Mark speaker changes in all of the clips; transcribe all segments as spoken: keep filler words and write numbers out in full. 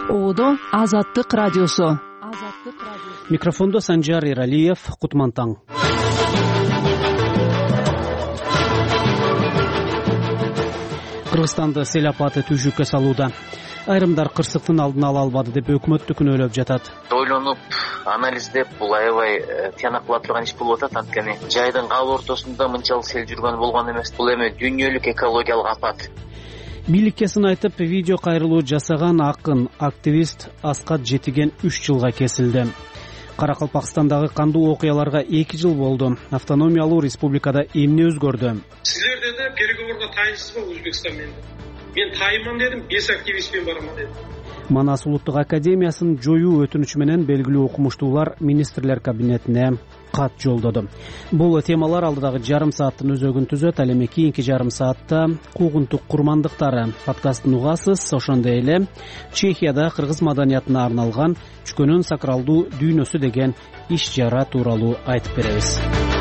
Speaker 1: Оодо Азаттык радиосу.
Speaker 2: Микрофондо Санжар Эралиев, Кутман таң. Кыргызстанды сел апаты түшүккө салууда. Айрымдар кырсыктын алдын ала албады деп өкмөттү күнөөлөп жатат.
Speaker 3: Ойлонуп, анализдеп, бул аябай тияна кыла турган иш болуп атат. Анткени жайдын кал ортосунда мынчалык сел жүргөн болгон эмес. Бул эми дүйнөлүк экологиялык апат.
Speaker 2: Бийликке сын айтып, видео кайрылуу жасаган акын, активист Аскат Жетиген үч жылга кесилди. Каракалпакстандагы кандуу окуяларга эки жыл болду. Автономиялуу республикада эмне өзгөрдү?
Speaker 4: Силерде да переговорго тайынсызбы Өзбекстан менен? Мен тайыман дедим, бес активистпен бараман дедим.
Speaker 2: Манас улуттук академиясын жоюу өтүнүчү менен белгилүү окумуштуулар министрлер кабинетине кат жолдоду. Бул темалар алдыдагы жарым сааттын өзөгүн түзөт. Ал эми кийинки жарым саатта куугунтук курмандыктары подкастын угасыз. Ошондой эле Чехияда кыргыз маданиятына арналган Чүкөнүн сакралдуу дүйнөсү деген иш чара тууралуу айтып беребиз.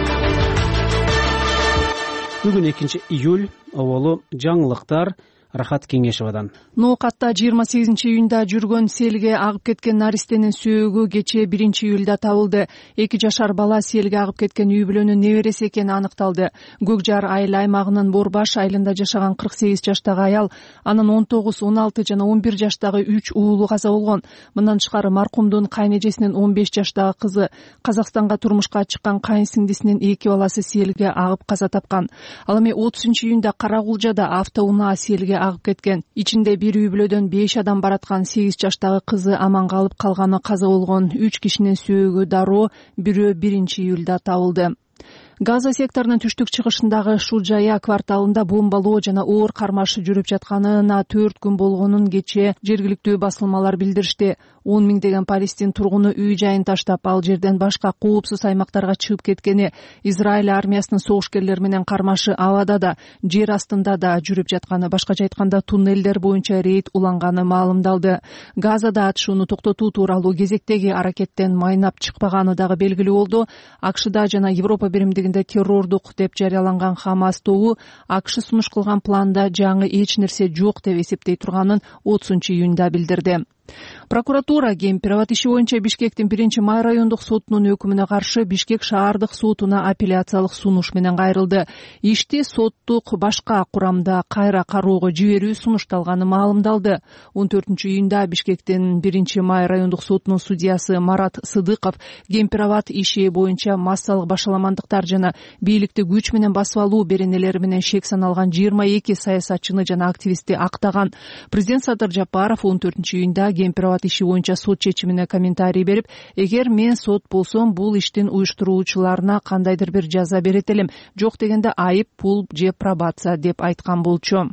Speaker 2: Бүгүн экинчи июль, оболу жаңылыктар Рахат Кеңешевадан.
Speaker 1: Ноокатта жыйырма сегизинчи июнда жүргөн селге агып кеткен наристенин сөөгү кечээ биринчи июлда табылды. эки жашар бала селге агып кеткен үй бүлөнүн небереси экени аныкталды. Көкжар айыл аймагынын Борбаш айылында жашаган кырк сегиз жаштагы аял, анын он тогуз, он алты жана он бир жаштагы үч уулу каза болгон. Мындан тышкары маркумдун кайнэжесинин он беш жаштагы кызы, Казакстанга турмушка чыккан кайын сиңдисинин эки баласы селге агып каза тапкан. Ал эми отузунчу июнда Карагулжада автоунаа селге агып кеткен. Ичинде бир үй бүлөдөн беш адам бараткан. Сегиз жаштагы кызы аман калып, калганы каза болгон. Үч кишинин сөөгү дароо бирөө биринчи июлда табылды. Газа секторунун түштүк чыгышындагы Шуджая кварталында бомбалоо жана оор кармаш жүрүп жатканына төрт күн болгонун кечээ жергиликтүү басылмалар билдиришти. он миңдеген палестин тургуну үй жайын таштап, ал жерден башка коопсуз аймактарга чыгып кеткени, Израиль армиясынын согушкерлери менен кармашы абада да, жер астында да жүрүп жатканы, башкача айтканда туннелдер боюнча рейд уланганы маалымдалды. Газада атышууну токтотуу тууралуу кезектеги аракеттен майнап чыкпаганы дагы белгилүү болду. АКШда жана Европа биримдигинде террордук деп жарыяланган Хамас тобу АКШ сунуш кылган планда жаңы эч нерсе жок деп эсептей турганын отузунчу июнда билдирди. Прокуратура Кемпироват иши боюнча Бишкектин биринчи май райондук сотунун өкүмүнө каршы Бишкек шаардык сотуна апелляциялык сунуш менен кайрылды. Ишти соттук башка курамда кайра кароого жиберүү сунушталганы маалымдалды. он төртүнчү июнда Бишкектин биринчи май райондук сотунун судьясы Марат Сыдыков Кемпироват иши боюнча массалык башаламандыктар жана бийликти күч менен басып алуу беренелери менен шек саналган жыйырма эки саясатчыны жана активистти актаган. Президент Садыр Жапаров он төртүнчү июнда Кемпироват иши боюнча сот чечимине комментарий берип, эгер мен сот болсом, бул иштин уюштуруучуларына кандайдыр бир жаза берет элем, жок дегенде айып пул же пробация деп айткан болчу.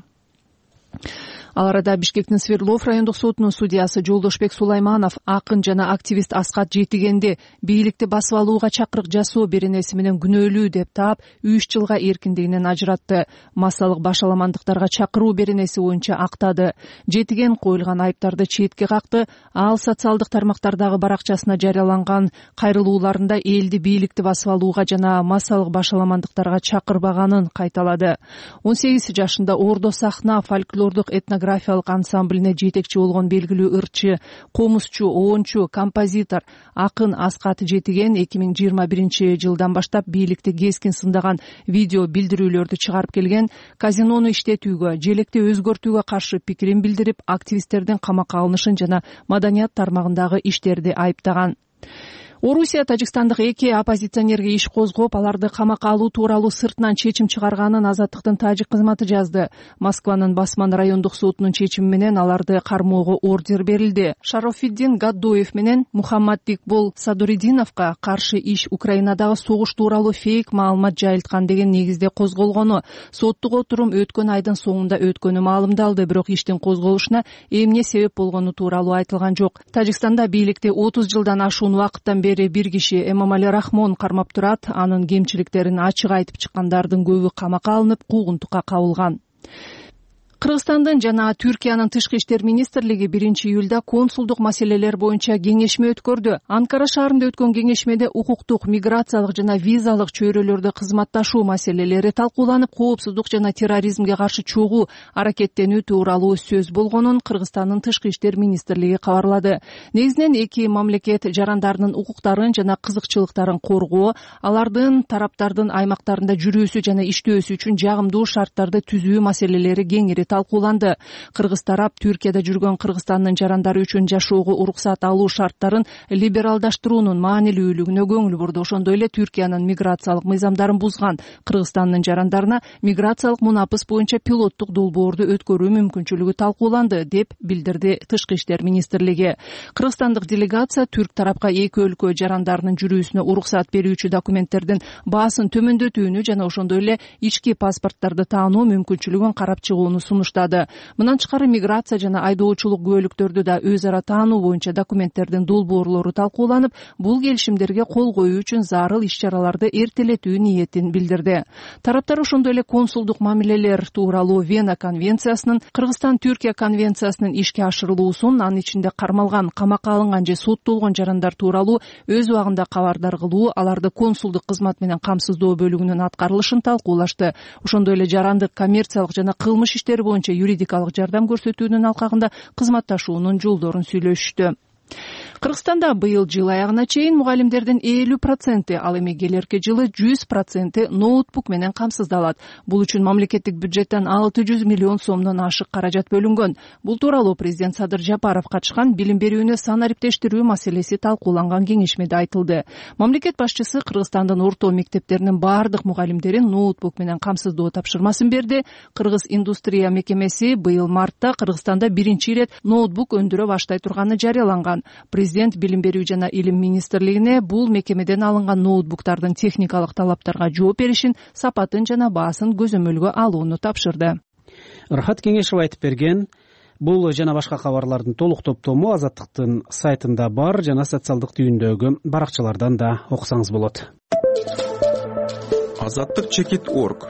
Speaker 1: Ал арада Бишкектин Свердлов райондук сотунун судьясы Жолдошбек Сулайманов акын жана активист Аскат Жетигенди бийликти басып алууга чакырык жасоо беренеси менен күнөөлүү деп таап, үч жылга эркиндигинен ажыратты. Массалык башаламандыктарга чакыруу беренеси боюнча актады. Жетиген коюлган айыптарды четке какты. Ал социалдык тармактардагы баракчасына жарыяланган кайрылууларында элди бийликти басып алууга жана массалык башаламандыктарга чакырбаганын кайталады. он сегиз жашында Ордо сахна фольклордук этнография графиялык ансамблине жетекчи болгон белгилүү ырчы, комузчу, оончу, композитор, акын Аскат Жетиген эки миң жыйырма биринчи жылдан баштап бийликти кескин сындаган видео билдирүүлөрдү чыгарып келген. Казинону иштетүүгө, желекти өзгөртүүгө каршы пикирин билдирип, активисттердин камакка алынышын жана маданият тармагындагы иштерди айыптаган. Орусия Тажикстандык эки оппозиционерге иш козгоп, аларды камакка алуу тууралуу сыртынан чечим чыгарганын Азаттыктын тажик кызматы жазды. Москванын Басман райондук сотунун чечими менен аларды кармоого ордер берилди. Шарофиддин Гаддоев менен Мухаммад Дикбол Садуридиновго каршы иш Украинадагы согуш тууралуу фейк маалымат жайылткан деген негизде козголгону. Соттук отурум өткөн айдын соңунда өткөнү маалымдалды, бирок иштин козголушуна эмне себеп болгону тууралуу айтылган жок. Тажикстанда бийликти отуз жылдан ашуун убакыттан бери бир киши Эмомали Рахмон кармап турат. Анын кемчиликтерин ачык айтып чыккандардын көбү камакка алынып, куугунтукка кабылган. Кыргызстандын жана Түркиянын тышкы иштер министрлиги биринчи июлда консулдук маселелер боюнча кеңешме өткөрдү. Анкара шаарында өткөн кеңешмеде укуктук, миграциялык жана визалык чөйрөлөрдө кызматташуу маселелери талкууланып, коопсуздук жана терроризмге каршы чогуу аракеттенүү тууралуу сөз болгонун Кыргызстандын тышкы иштер министрлиги кабарлады. Негизинен эки мамлекет жарандарынын укуктарын жана кызыкчылыктарын коргоо, алардын тараптардын аймактарында жүрүүсү жана иштөөсү үчүн жагымдуу шарттарды түзүү маселелери кеңири талкууланды. Кыргыз тарап Түркияда жүргөн Кыргызстандын жарандары үчүн жашоого уруксат алуу шарттарын либералдаштыруунун маанилүүлүгүнө көңүл бурду. Ошондой эле Түркиянын миграциялык мыйзамдарын бузган Кыргызстандын жарандарына миграциялык мунапыс боюнча пилоттук долбоорду өткөрүү мүмкүнчүлүгү талкууланды, деп билдирди тышкы иштер министрлиги. Кыргызстандык делегация түрк тарапка эки өлкө жарандарынын жүрүүсүнө уруксат берүүчү документтердин баасын төмөндөтүүнү жана ошондой эле ички паспорттарды таануу мүмкүнчүлүгүн карап чыгууну сунуштады. Мындан тышкары миграция жана айдоочулук күбөлүктөрдү да өз ара таануу боюнча документтердин долбоорлору талкууланып, бул келишимдерге кол коюу үчүн зарыл иш-чараларды эртелетүү ниетин билдирди. Тараптар ошондой эле консулдук мамилелер тууралуу Вена конвенциясынын, Кыргызстан-Түркия конвенциясынын ишке ашырылуусун, анын ичинде кармалган, камакка алынган же соттолгон жарандар тууралуу өз убагында кабардар кылуу, аларды консулдук кызмат менен камсыздоо бөлүгүнүн аткарылышын талкуулашты. Ошондой эле жарандык, коммерциялык жана кылмыш иштери боюнча юридикалык жардам көрсөтүүнүн алкагында кызматташуунун жолдорун сүйлөшүштү. Кыргызстанда быйыл жыл аягына чейин мугалимдердин элүү проценти, ал эми келерки жылы жүз проценти ноутбук менен камсыздалат. Бул үчүн мамлекеттик бюджеттен алты жүз миллион сомдон ашык каражат бөлүнгөн. Бул тууралуу президент Садыр Жапаров катышкан билим берүүнү санариптештирүү маселеси талкууланган кеңешмеде айтылды. Мамлекет башчысы Кыргызстандын орто мектептеринин баардык мугалимдерин ноутбук менен камсыздоо тапшырмасын берди. Кыргыз индустрия мекемеси быйыл мартта Кыргызстанда биринчи ирет ноутбук өндүрө баштай турганы жарыяланган. Президент билим берүү жана илим министрлигине бул мекемеден алынган ноутбуктардын техникалык талаптарга жооп беришин, сапатын жана баасын көзөмөлгө алууну тапшырды.
Speaker 2: Рахат Кеңешев айтып берген. Бул жана башка кабарлардын толук топтому Азаттыктын сайтында бар, жана социалдык түйүндөгү баракчалардан да окусаңыз болот.
Speaker 5: азаттык чекит точка орг.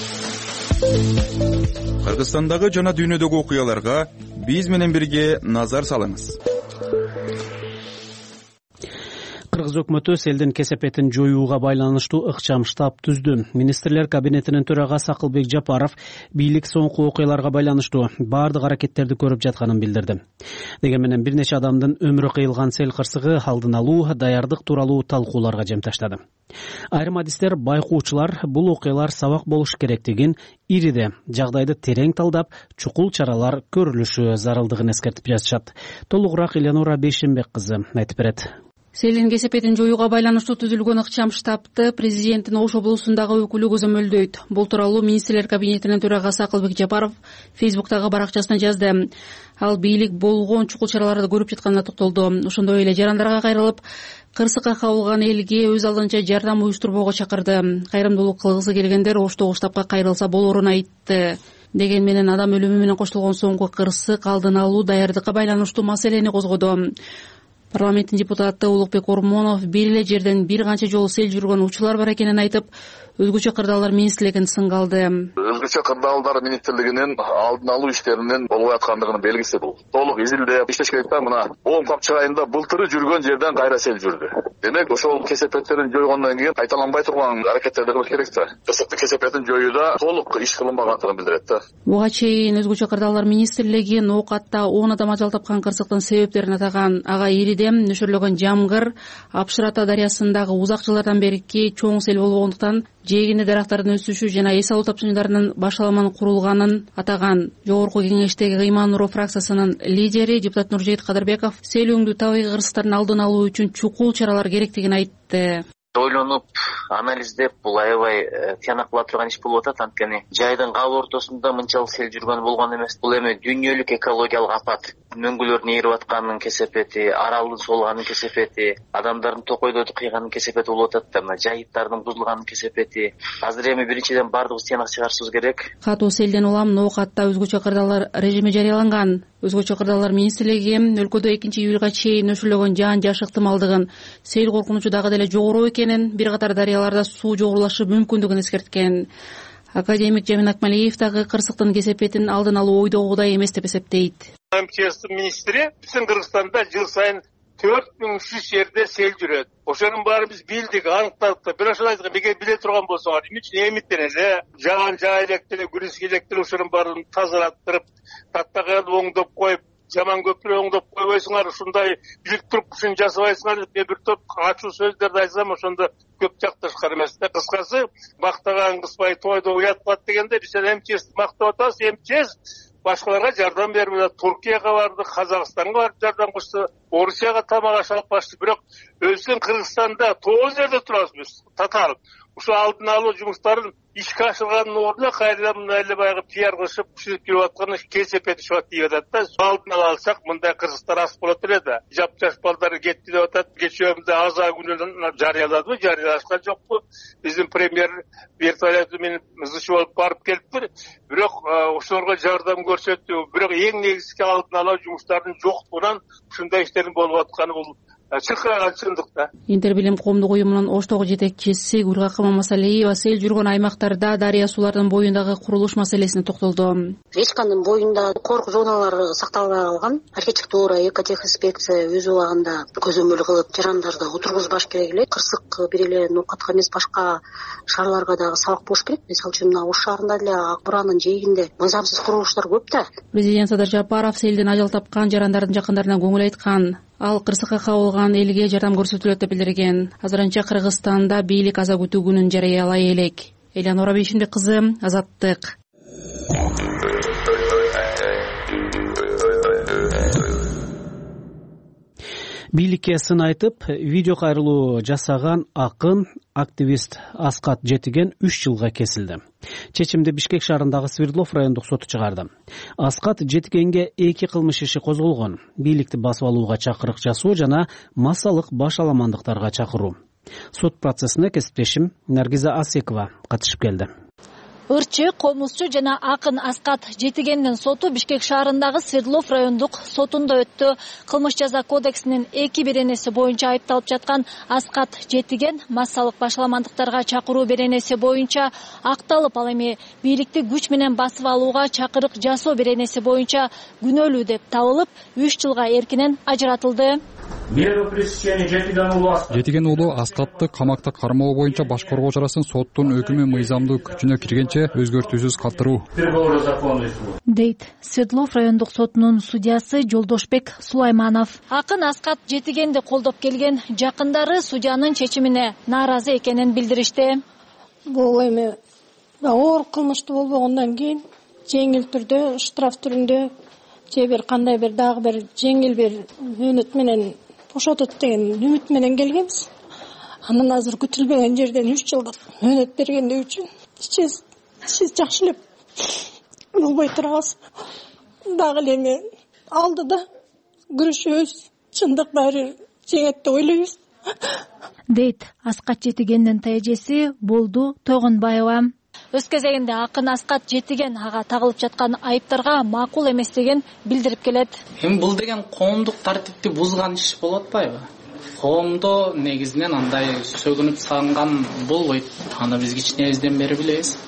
Speaker 5: Кыргызстандагы жана дүйнөдөгү окуяларга биз менен бирге назар салыңыз.
Speaker 2: Кыргыз өкмөтү элдин кесепетин жоюуга байланыштуу ыкчам штаб түздү. Министрлер кабинетинин төрагасы Акылбек Жапаров бийлик соңку окуяларга байланыштуу баардык аракеттерди көрүп жатканын билдирди. Деген менен бир нече адамдын өмүрү кыйылган сел кырсыгы алдын алуу, даярдык тууралуу талкууларга жем таштады. Айрым адистер, байкоочулар бул окуялар сабак болуш керектигин, ириде жагдайды терең талдап, чукул чаралар көрүлүшү зарылдыгын эскертип жатышат. Толугураак Элеонора Бейшенбек кызы айтып берет.
Speaker 6: Селдин кесепетин жоюуга байланыштуу түзүлгөн ыкчам штабты президенттин Ош облусундагы өкүлү көзөмөлдөйт. Бул тууралуу министрлер кабинетинин төрагасы Акылбек Жапаров Фейсбуктагы баракчасына жазды. Ал бийлик болгон чукул чараларды көрүп жатканына токтолду. Ошондой эле жарандарга кайрылып, кырсыкка кабылган элге өз алдынча жардам уюштурбоого чакырды. Кайрымдуулук кылгысы келгендер Оштогу штабка кайрылса болорун айтты. Деген менен адам өлүмү менен коштолгон соңку кырсык алдын алуу, даярдыкка байланыштуу маселени козгоду. Парламенттин депутаты Улукбек Ормонов бир эле жерден бир канча жолу сел жүргөн учурлар бар экенин айтып, өзгөчө кырдаалдар министрлигин сынгалды.
Speaker 7: Өзгөчө кырдаалдар министрлигинин алдын алуу иштеринин болуп аткандыгынын белгиси бул. Толук изилдеп иштеш керек да. Мына он капчык айында былтыры жүргөн жерден кайра сел жүрдү. Демек, ошол кесепеттерин жойгондон кийин кайталанбай турган аракеттерди кылыш керек да. Кырсыктын кесепетин жоюуда толук иш кылынбагандыгын билдирет да.
Speaker 6: Буга чейин өзгөчө кырдаалдар министрлиги Ноокатта он адам ажал тапкан кырсыктын себептерин атаган. Ага ириде нөшөрлөгөн жамгыр, Апшырата дарыясындагы узак жылдардан берки чоң сел болгондуктан жээгинде дарактардын өсүшү жана эс алуу тапшырмаларынын башаламан курулганын атаган. Жогорку кеңештеги Ыйман Нуров фракциясынын лидери депутат Нуржейит Кадырбеков селөңдүү табигый кырсыктардын алдын алуу үчүн чукул чаралар керектигин айтты.
Speaker 3: Ойлонуп, анализдеп, бул аябай тияна кыла турган иш болуп атат. Анткени жайдын кал ортосунда мынчалык сел жүргөн болгон эмес. Бул эми дүйнөлүк экологиялык апат. Мөңгүлөрдүн ээрип атканынын кесепети, аралдын солганынын кесепети, адамдардын токойдорду кыйганынын кесепети болуп атат да, жайыттардын бузулганынын кесепети. Азыр эми биринчиден баардыгыбыз тыянак чыгарышыбыз керек.
Speaker 6: Катуу селден улам Ноокатта өзгөчө кырдаалдар режими жарыяланган. Өзгөчө кырдаалдар министрлиги өлкөдө экинчи июлга чейин нөшөрлөгөн жаан жаш ыктымалдыгын, сел коркунучу дагы деле жогору экенин, бир катар дарыяларда суу жогорулашы мүмкүндүгүн эскерткен. Академик Жамин Акмалиев дагы кырсыктын кесепетин алдын алуу ойдогудай эмес деп эсептейт.
Speaker 4: МЧСтин министри биздин Кыргызстанда жыл сайын төрт миң үч жүз жерде сел жүрөт. Ошонун баары биз билдик, аныктадык да. Бир ошол айткан эгер биле турган болсоңор, эмне үчүн эмиттен эле жаган жаа электере, күрүс электер ошонун баарын тазалаттырып, таттаган оңдоп коюп, жаман көпүрө оңдоп койбойсуңар, ушундай билип туруп ушун жасабайсыңар деп мен бир топ ачуу сөздөрдү айтсам, ошондо көп жакташкар эмес да. Кыскасы, мактаган кызбай тойдо уят кылат дегенде биз МЧСти мактап атабыз. МЧС башкаларга жардам берип атат. Туркияга барды, Казакстанга барып жардам кылышты, Орусияга тамак аш алып барышты. Бирок өзүбүздүн Кыргызстанда тогуз жерде турабыз биз, татаалып. Ушу алдын алуу жумуштарын ишке ашырганын ордуна кайрадан мына эле баягы пиар кылышып, түшүп кирип атканы кесепет ишип деп атат да. Алдын ала алсак, мындай Кыргызстан ас болот эле да. Жап-жаш балдар кетти деп атат. Кечөөмдө аза күнүн жарыяладыбы, жарыялашкан жокпу. Биздин премьер вертолеты менен мызышы болуп барып келиптир. Бирок ошолорго жардам көрсөттү. Бирок эң негизги алдын алуу жумуштарынын жоктугунан ушундай иштердин болуп атканы бул чыркыраган чындык да.
Speaker 6: Интербилим коомдук уюмунун Оштогу жетекчиси Гүлгакы Мамасалиева сел жүргөн аймактарда дарыя суулардын боюндагы курулуш маселесине токтолду.
Speaker 8: Речканын боюнда корку зоналары сакталбай калган. Архитектура, экотехинспекция өз убагында көзөмөл кылып, жарандарды отургузбаш керек эле. Кырсык бир эле ноокатка эмес, башка шаарларга дагы сабак болуш керек. Мисалы үчүн мына Ош шаарында деле Ак Буранын жээгинде мыйзамсыз курулуштар көп да.
Speaker 6: Президент Садыр Жапаров селден ажал тапкан жарандардын жакындарына көңүл айткан. Ал кырсыкка кабылган элге жардам көрсөтүлөт деп билдирген. Азырынча Кыргызстанда бийлик аза күтүү күнүн жарыялай элек. Элянора Бейшимбек кызы, Азаттык.
Speaker 2: Бийликке сын айтып, видео кайрылуу жасаган акын, активист Аскат Жетиген үч жылга кесилди. Чечимди Бишкек шаарындагы Свердлов райондук соту чыгарды. Аскат Жетигенге эки кылмыш иши козголгон: бийликти басып алууга чакырык жасоо жана массалык башаламандыктарга чакыруу. Сот процессине кесиптешим Наргиза Асекова катышып келди.
Speaker 9: Ырчы, комузчу жана акын Аскат Жетигендин соту Бишкек шаарындагы Свердлов райондук сотунда өттү. Кылмыш жаза кодексинин эки беренеси боюнча айыпталып жаткан Аскат Жетиген массалык башаламандыктарга чакыруу беренеси боюнча акталып, ал эми бийликти күч менен басып алууга чакырык жасоо беренеси боюнча күнөөлүү деп табылып, үч жылга эркинен ажыратылды.
Speaker 10: Жетиген уулу Аскатты камакта кармоо боюнча баш коргоо чарасын соттун өкүмү мыйзамдуу күчүнө киргенче өзгөртүүсүз калтыруу
Speaker 9: дейт Свердлов райондук сотунун судьясы Жолдошбек Сулайманов. Акын Аскат Жетигенди колдоп келген жакындары судьянын чечимине нааразы экенин билдиришти.
Speaker 11: Бул эми оор кылмыштуу болбогондон кийин жеңил түрдө, штраф түрүндө же бир кандай бир дагы бир жеңил бир мөөнөт менен бошотот деген үмүт менен келгенбиз. Анан азыр күтүлбөгөн жерден үч жылдык мөөнөт бергендиги үчүн сиз сиз жакшы эле болбой турабыз. Дагы эле эми алдыда күрөшөбүз, чындык баары жеңет деп ойлойбуз,
Speaker 9: дейт Аскат Жетигендин тажеси Болду Тойгонбаева. Өз кезегинде акын Аскат Жетиген ага тагылып жаткан айыптарга макул эместигин билдирип келет.
Speaker 12: Эми бул деген коомдук тартипти бузган иш болуп атпайбы? Коомдо негизинен андай сөгүнүп сагынган болбойт. Аны биз кичинебизден бери билебиз.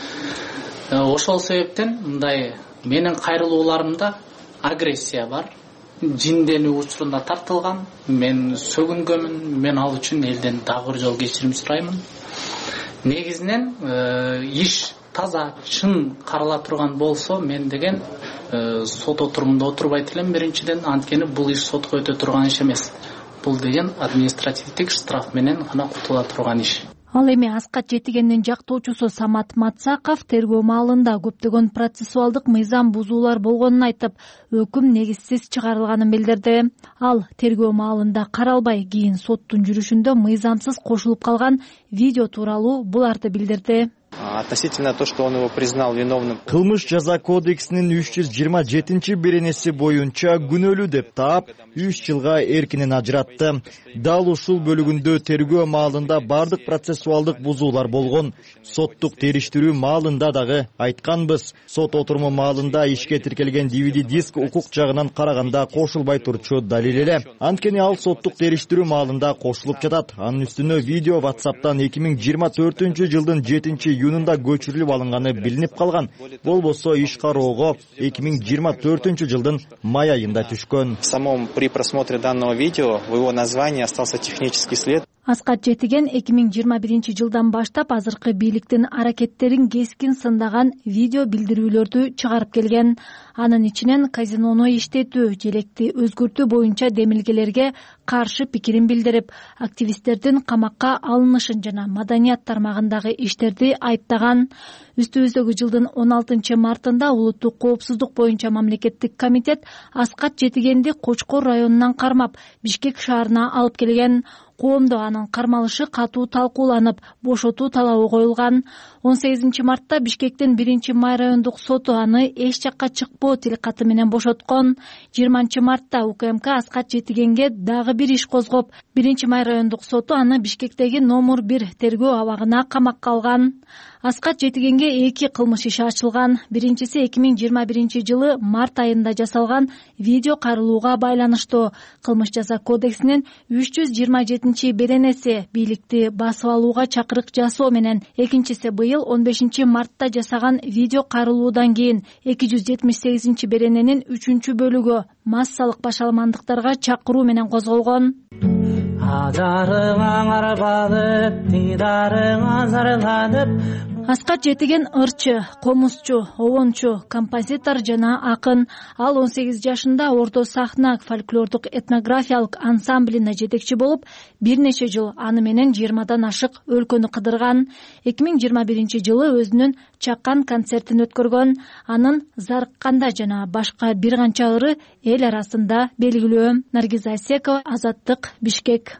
Speaker 12: Ошол себептен мындай менин кайрылууларымда агрессия бар. Жинденүү учурунда тартылган. Мен сөгүнгөмүн. Мен ал үчүн элден дагы бир жолу кечирим сураймын. Негизинен иш таза, чын карала турган болсо, мен деген сот отурумунда отурбайт элем биринчиден, анткени бул иш сотко өтө турган иш эмес. Бул деген административдик штраф менен гана кутула турган иш.
Speaker 9: Ал эми Аскат Жетигендин жактоочусу Самат Матсаков тергөө маалында көптөгөн процессуалдык мыйзам бузуулар болгонун айтып, өкүм негизсиз чыгарылганын билдирди. Ал тергөө маалында каралбай, кийин соттун жүрүшүндө мыйзамсыз кошулуп калган видео тууралуу буларды билдирди.
Speaker 13: Относительно то, что он его признал виновным.
Speaker 14: Кылмыш жаза кодексинин үч жүз жыйырма жетинчи беренеси боюнча күнөөлүү деп таап, үч жылга эркинен ажыратты. Дал ушул бөлүгүндө тергөө маалында бардык процессуалдык бузуулар болгон. Соттук териштирүү маалында дагы айтканбыз. Сот отуруму маалында ишке тиркелген ди ви ди диск укук жагынан караганда кошулбай турчу далил эле. Анткени ал соттук териштирүү маалында кошулуп жатат. Анын үстүнө видео WhatsApp'тан эки миң жыйырма төртүнчү жылдын жетинчи июнунда көчүрүлүп алынганы билинип калган. Болбосо иш кароого эки миң жыйырма төртүнчү жылдын май айында түшкөн.
Speaker 13: В самом при просмотре данного видео в его названии остался технический след.
Speaker 9: Аскат Жетиген эки миң жыйырма биринчи жылдан баштап азыркы бийликтин аракеттерин кескин сындаган видео билдирүүлөрдү чыгарып келген. Анын ичинен казинону иштетүү, желекти өзгөртүү боюнча демилгелерге каршы пикирин билдирип, активисттердин камакка алынышын жана маданият тармагындагы иштерди айыптаган. Үстүбүздөгү жылдын он алтынчы мартында улуттук коопсуздук боюнча мамлекеттик комитет Аскат Жетигенди Кочкор районунан кармап, Бишкек шаарына алып келген. Коомдо анын кармалышы катуу талкууланып, бошотуу талабы коюлган. он сегизинчи мартта Бишкектин биринчи май райондук соту аны эч жакка чыкпоо тилкаты менен бошоткон. жыйырманчы мартта УКМК Аскат Жетигенге дагы бир иш козгоп, биринчи май райондук соту аны Бишкектеги номер бир тергөө абагына камакка алган. Аскат Жетигенге эки кылмыш иши ачылган. Биринчиси эки миң жыйырма биринчи жылы март айында жасалган видео кайрылууга байланыштуу. Кылмыш жаза кодексинин үч жүз жыйырма жетинчи беренеси бийликти басып алууга чакырык жасоо менен, экинчиси быйыл он бешинчи мартта жасаган видео кайрылуудан кийин эки жүз жетимиш сегизинчи берененин үчүнчү бөлүгү массалык башаламандыктарга чакыруу менен козголгон. Ажарыңа арбалып, дидарыңа зарланып. Аскат Жетиген ырчы, комузчу, обончу, композитор жана акын. Ал он сегиз жашында Орто сахна фольклордук этнографиялык ансамблине жетекчи болуп, бир нече жыл аны менен жыйырмадан ашык өлкөнү кыдырган. эки миң жыйырма биринчи жылы өзүнүн чакан концертин өткөргөн. Анын Зарыкканда жана башка бир канча ыры эл арасында белгилүү. Наргиз Айсекова, Азаттык, Бишкек.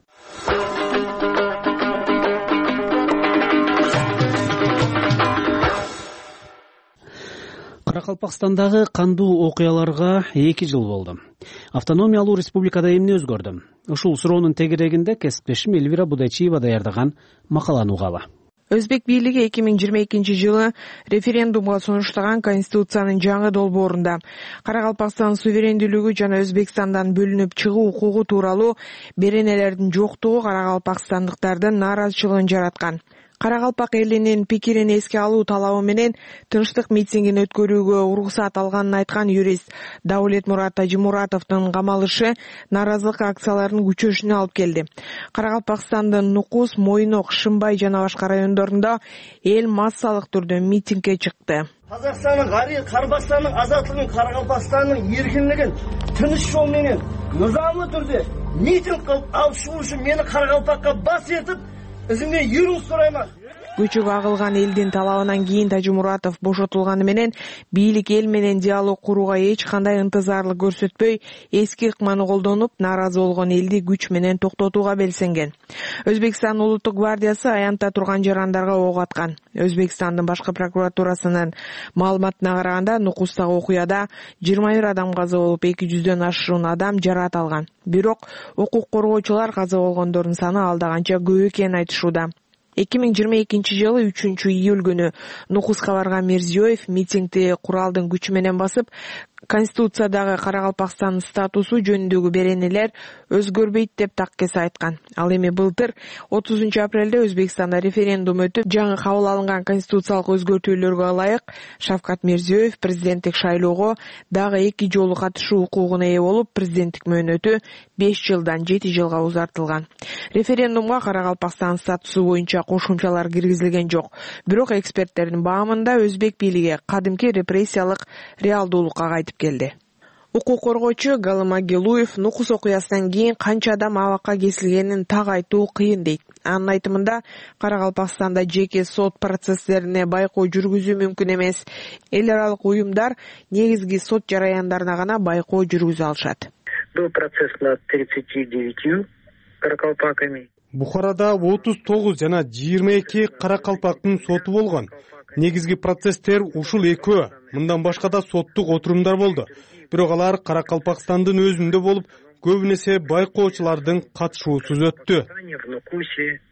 Speaker 2: Каракалпакстандагы кандуу окуяларга эки жыл болду. Автономиялуу республикада эмне өзгөрдү? Ушул суроонун тегерегинде кесиптешим Эльвира Будайчиева даярдаган макаланы угалы.
Speaker 15: Өзбек бийлиги эки миң жыйырма экинчи жылы референдумга сунуштаган Конституциянын жаңы долбоорунда Каракалпакстан суверендүүлүгү жана Өзбекстандан бөлүнүп чыгуу укугу тууралуу беренелердин жоктугу каракалпакстандыктардын нааразычылыгын жараткан. Каракалпак элинин пикирин эске алуу талабы менен тынчтык митингин өткөрүүгө уруксат алганын айткан юрист Даулетмурат Тажимуратовдун камалышы нааразылык акцияларынын күчөшүнө алып келди. Каракалпакстандын Нукус, Мойнок, Шымбай жана башка райондорунда эл массалык түрдө митингге чыкты.
Speaker 16: Казакстандын Карабастандын азаттыгын, Каракалпакстандын эркиндигин тыныч жол менен нызамлы түрдө митинг кылып алып чыгуу үчүн мени Каракалпакка бас этип Өзүмдөн юрун сурайман.
Speaker 15: Көчөгө агылган элдин талабынан кийин Тажимуратов бошотулганы менен бийлик эл менен диалог курууга эч кандай ынтызарлык көрсөтпөй, эски ыкманы колдонуп, нааразы болгон элди күч менен токтотууга белсенген. Өзбекстан улуттук гвардиясы аянтта турган жарандарга ок аткан. Өзбекстандын башкы прокуратурасынын маалыматына караганда, Нукустагы окуяда жыйырма бир адам каза болуп, эки жүздөн ашуун адам жараат алган. Бирок укук коргоочулар каза болгондордун саны алда канча көп экенин айтышууда. эки миң жыйырма экинчи жылы үчүнчү июль күнү Нукуска барган Мирзиёев митингди куралдын күчү менен басып, Конституциядагы Каракалпакстандын статусу жөнүндөгү беренелер өзгөрбөйт деп таккес айткан. Ал эми былтыр отузунчу апрелде Өзбекстанда референдум өтүп, жаңы кабыл алынган конституциялык өзгөртүүлөргө ылайык Шавкат Мирзиёев президенттик шайлоого дагы эки жолу катышуу укугуна ээ болуп, президенттик мөөнөтү беш жылдан жети жылга узартылган. Референдумга Каракалпакстандын статусу боюнча кошумчалар киргизилген жок. Бирок эксперттердин баамында Өзбек бийлиги кадимки репрессиялык реалдуулукка кайтып келди. Укук коргоочу Галым Агилуев Нукус окуясынан кийин канча адам абакка кесилгенин так айтуу кыйын дейт. Анын айтымында, Каракалпакстанда жеке сот процесстерине байкоо жүргүзүү мүмкүн эмес. Эл аралык уюмдар негизги сот жараяндарына гана байкоо жүргүзө алышат.
Speaker 17: Был процесс над тридцатью девятью каракалпаками.
Speaker 18: Бухарада отуз тогуз жана жыйырма эки каракалпактын соту болгон. Негизги процесстер ушул экөө. Мындан башка да соттук отурумдар болду. Бирок алар Каракалпакстандын өзүндө болуп, көбүнесе байкоочулардын катышуусуз өттү.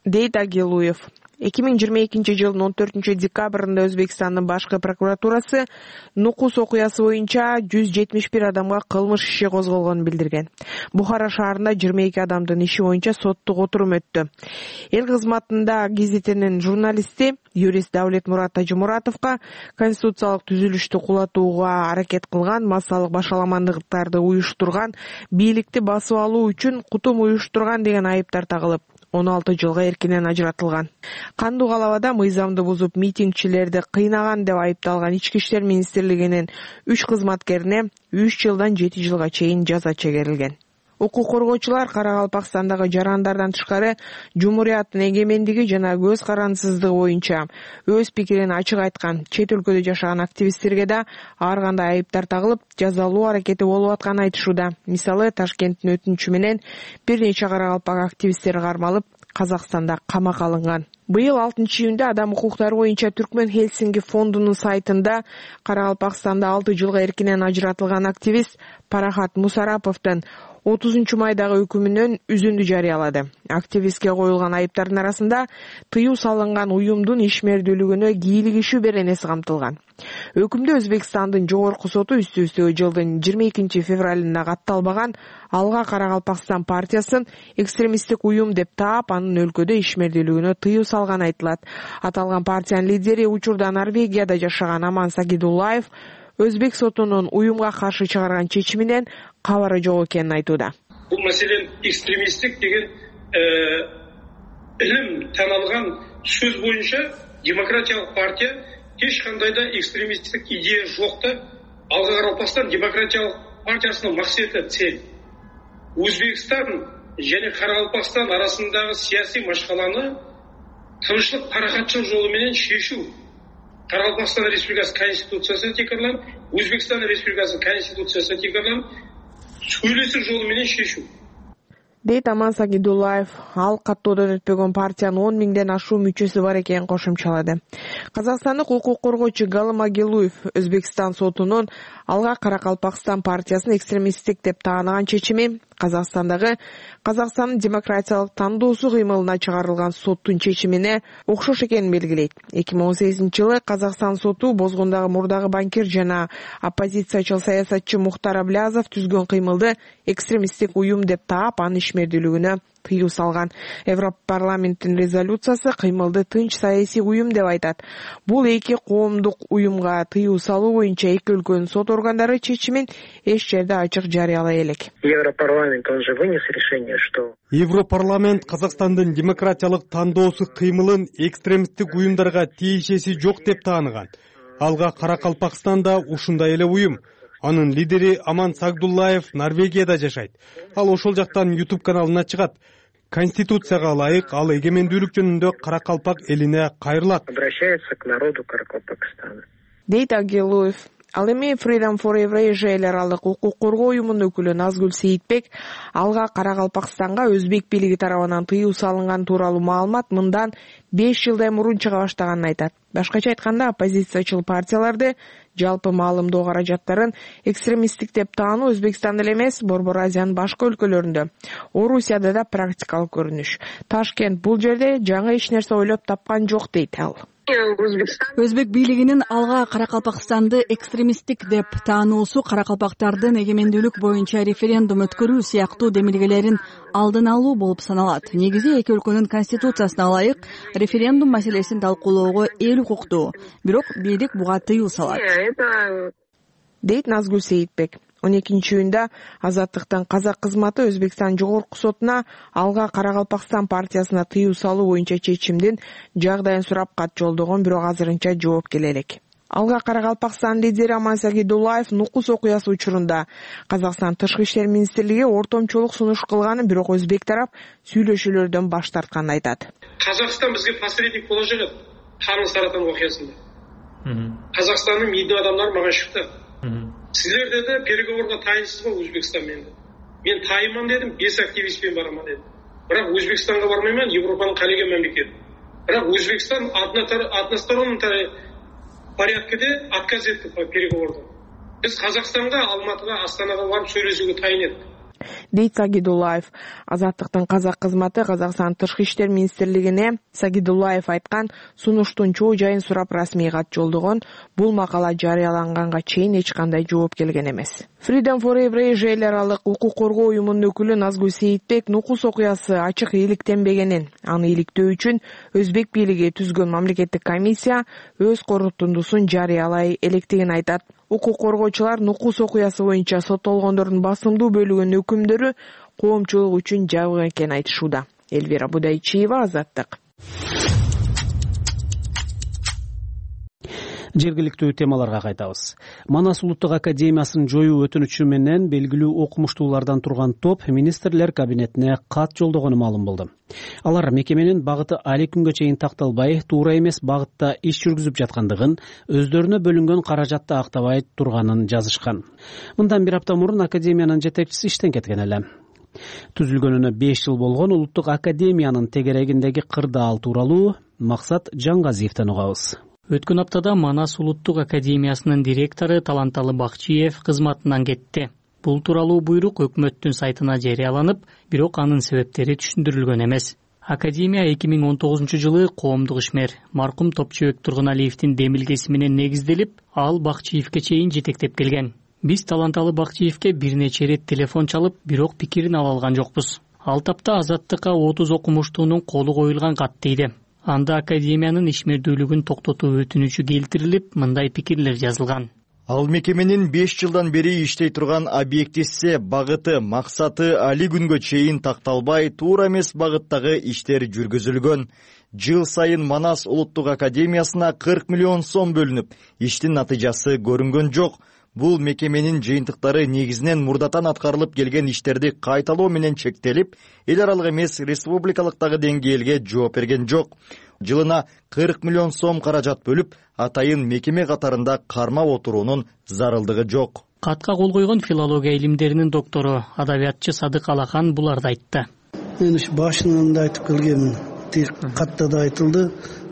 Speaker 15: дейт Агилуев. эки миң жыйырма экинчи жылдын он төртүнчү декабрында Өзбекстандын башкы прокуратурасы Нукус окуясы боюнча жүз жетимиш бир адамга кылмыш иши козголгонун билдирген. Бухара шаарында жыйырма эки адамдын иши боюнча соттук отурум өттү. Эл кызматында гезитинин журналисти юрист Давлет Мурат Тажимуратовго конституциялык түзүлүштү кулатууга аракет кылган, массалык башаламандыктарды уюштурган, бийликти басып алуу үчүн кутум уюштурган деген айыптар тагылып, он алты жылга эркинен ажыратылган. Кандуу калабада мыйзамды бузуп митингчилерди кыйнаган деп айыпталган Ички иштер министрлигинин үч кызматкерине үч жылдан жети жылга чейин жаза чегерилген. Укук коргоочулар Каракалпакстандагы жарандардан тышкары жумурияттын эгемендиги жана көз карандысыздыгы боюнча өз пикирин ачык айткан чет өлкөдө жашаган активисттерге да ар кандай айыптар тагылып, жазалуу аракети болуп атканын айтышууда. Мисалы, Ташкенттин өтүнүчү менен бир нече Каракалпак активисттери кармалып, Казакстанда камакка алынган. Быйыл алтынчы июнда адам укуктары боюнча Түркмен Хельсинки фондунун сайтында Каракалпакстанда алты жылга эркинен ажыратылган активист Парахат Мусараповдун отузунчу майдагы өкүмүнөн үзүндү жарыялады. Активистке коюлган айыптардын арасында тыюу салынган уюмдун ишмердүүлүгүнө кийлик ишүү беренеси камтылган. Өкүмдө Өзбекстандын жогорку соту үстү-үстү жылдын жыйырма экинчи февралында катталбаган Алга Каракалпакстан партиясын экстремисттик уюм деп таап, анын өлкөдө ишмердүүлүгүнө тыюу салганы айтылат. Аталган партиянын лидери учурда Норвегияда жашаган Аман Сагидуллаев Өзбек сотунун уюмга каршы чыгарган чечиминен кабары жок экенин айтууда.
Speaker 19: Бул маселен экстремисттик деген илим таналган сөз боюнча демократиялык партия эч кандай да экстремисттик идея жок да. Алга Каракалпакстан демократиялык партиясынын максаты цель. Өзбекстан және Каракалпакстан арасындагы саясий машкаланы тынчтык паракатчылык жолу менен шешүү. Каракалпакстан Республикасы Конституциясына текарланып, Өзбекстан Республикасынын Конституциясына текарланып, сүйлөшүү жолу менен шешүү.
Speaker 15: Дейт Аман Сагидуллаев. Ал каттоодон өтпөгөн партиянын он миңден ашуу мүчөсү бар экенин кошумчалады. Казакстандык укук коргоочу Галым Агилуев Өзбекстан сотунун Алга Каракалпакстан партиясын экстремисттик деп таанаган чечими Казакстандагы Казакстандын демократиялык тандоосу кыймылына чыгарылган соттун чечимине окшош экенин белгилейт. эки миң он сегизинчи жылы Казакстан соту Бозгундагы мурдагы банкир жана оппозициячыл саясатчы Мухтар Аблязов түзгөн кыймылды экстремисттик уюм деп таап, анын ишмердүүлүгүнө тыюу салган. Европарламенттин резолюциясы кыймылды тынч саясий уюм деп айтат. Бул эки коомдук уюмга тыюу салуу боюнча эки өлкөнүн сот органдары чечимин эч жерде ачык жарыялай элек.
Speaker 17: Европарламент, он же вынес решение, что
Speaker 18: Европарламент Казакстандын демократиялык тандоосу кыймылын экстремисттик уюмдарга тиешеси жок деп тааныган. Алга Каракалпакстанда ушундай эле уюм. Анын лидери Аман Сагдуллаев Норвегияда жашайт. Ал ошол жактан YouTube каналына чыгат. Конституцияга ылайык ал эгемендүүлүк жөнүндө Каракалпак элине кайрылат.
Speaker 17: Обращается к народу Каракалпакстана.
Speaker 15: Дейт Агилуев. Ал эми Freedom for Eurasia эл аралык укук коргоо уюмунун өкүлү Назгүл Сейитбек Алга Каракалпакстанга өзбек бийлиги тарабынан тыюу салынган тууралуу маалымат мындан беш жылдай мурун чыга баштаганын айтат. Башкача айтканда, оппозициячыл партияларды жалпы маалымдоо каражаттарын экстремисттик деп таануу Өзбекстанда эле эмес, Борбор Азиянын башка өлкөлөрүндө, Орусияда да практикалык көрүнүш. Ташкент бул жерде жаңы эч нерсе ойлоп тапкан жок дейт ал.
Speaker 20: Өзбек бийлигинин Алга Каракалпакстанды экстремисттик деп таануусу каракалпактардын эгемендүүлүк боюнча референдум өткөрүү сыяктуу демилгелерин алдын алуу болуп саналат. Негизи эки өлкөнүн конституциясына ылайык референдум маселесин талкуулоого эл укуктуу, бирок бийлик буга тыюу салат.
Speaker 15: Дейт Назгүл Сейитбек. он экинчи июнда Азаттыктын казак кызматы Өзбекстан жогорку сотуна Алга Каракалпакстан партиясына тыюу салуу боюнча чечимдин жагдайын сурап кат жолдогон, бирок азырынча жооп келе элек. Алга Каракалпакстан лидери Аман Сагидуллаев Нукус окуясы учурунда Казакстан Тышкы иштер министрлиги ортомчулук сунуш кылганын, бирок өзбек тарап сүйлөшүүлөрдөн баш тартканын айтат.
Speaker 19: Казакстан бизге посредник боло жүрөт. Ханы Саратан окуясында. Казакстандын медиа адамдары мага чыкты. Силерде де переговорга тайынсызбы Өзбекстан менен? Мен тайыман дедим, бес активистпен бараман дедим. Бирок Өзбекстанга бармайман, Европанын калеген мамлекети. Бирок Өзбекстан односторонний порядкеде отказ этти по переговордан. Биз Казакстанга, Алматыга, Астанага барып сүйлөшүүгө тайын эдик.
Speaker 15: дейт Сагидуллаев. Азаттыктын казак кызматы Казакстан Тышкы иштер министрлигине Сагидуллаев айткан сунуштун чоо жайын сурап расмий кат жолдогон. Бул макала жарыяланганга чейин эч кандай жооп келген эмес. Freedom for Every эл аралык укук коргоо уюмунун өкүлү Назгүл Сейитбек Нукус окуясы ачык иликтенбегенин, аны иликтөө үчүн өзбек бийлиги түзгөн мамлекеттик комиссия өз корутундусун жарыялай электигин айтат. Укук коргоочулар Нукус окуясы боюнча соттолгондордун басымдуу бөлүгүнүн өкүмдөрү коомчулук үчүн жабык экенин айтышууда. Элвира Будайчиева, Азаттык.
Speaker 2: Жергиликтүү темаларга кайтабыз. Манас улуттук академиясын жоюу өтүнүчү менен белгилүү окумуштуулардан турган топ министрлер кабинетине кат жолдогону маалым болду. Алар мекеменин багыты али күнгө чейин такталбай, туура эмес багытта иш жүргүзүп жаткандыгын, өздөрүнө бөлүнгөн каражатты актабай турганын жазышкан. Мындан бир апта мурун академиянын жетекчиси иштен кеткен эле. Түзүлгөнүнө беш жыл болгон улуттук академиянын тегерегиндеги кырдаал тууралуу Максат Жаңгазиевден угабыз.
Speaker 21: Өткөн аптада Манас улуттук академиясынын директору Таланталы Бакчиев кызматынан кетти. Бул тууралуу буйрук өкмөттүн сайтына жарыяланып, бирок анын себептери түшүндүрүлгөн эмес. Академия эки миң он тогузунчу жылы коомдук ишмер маркум Топчубек Тургуналиевдин демилгеси менен негизделип, ал Бакчиевке чейин жетектеп келген. Биз Таланталы Бакчиевке бир нече ирет телефон чалып, бирок пикирин ала алган жокпуз. Ал тапта Азаттыкка отуз окумуштуунун колу коюлган кат дейди. Анда академиянын ишмердүүлүгүн токтотуу өтүнүчү келтирилип, мындай пикирлер жазылган.
Speaker 14: Ал мекеменин беш жылдан бери иштей турган объектиси, багыты, максаты али күнгө чейин такталбай, туура эмес багыттагы иштер жүргүзүлгөн. Жыл сайын Манас улуттук академиясына кырк миллион сом бөлүнүп, иштин натыйжасы көрүнгөн жок. Бул мекеменин жыйынтыктары негизинен мурдатан аткарылып келген иштерди кайталоо менен чектелип, эл аралык эмес республикалыктагы деңгээлге жооп берген жок. Жылына кырк миллион сом каражат бөлүп, атайын мекеме катарында кармап отуруунун зарылдыгы жок.
Speaker 21: Катка кол койгон филология илимдеринин доктору, адабиятчы Садык Алахан буларды айтты.
Speaker 22: Мен ушу башынан да айтып келгенмин. Тек катта да айтылды.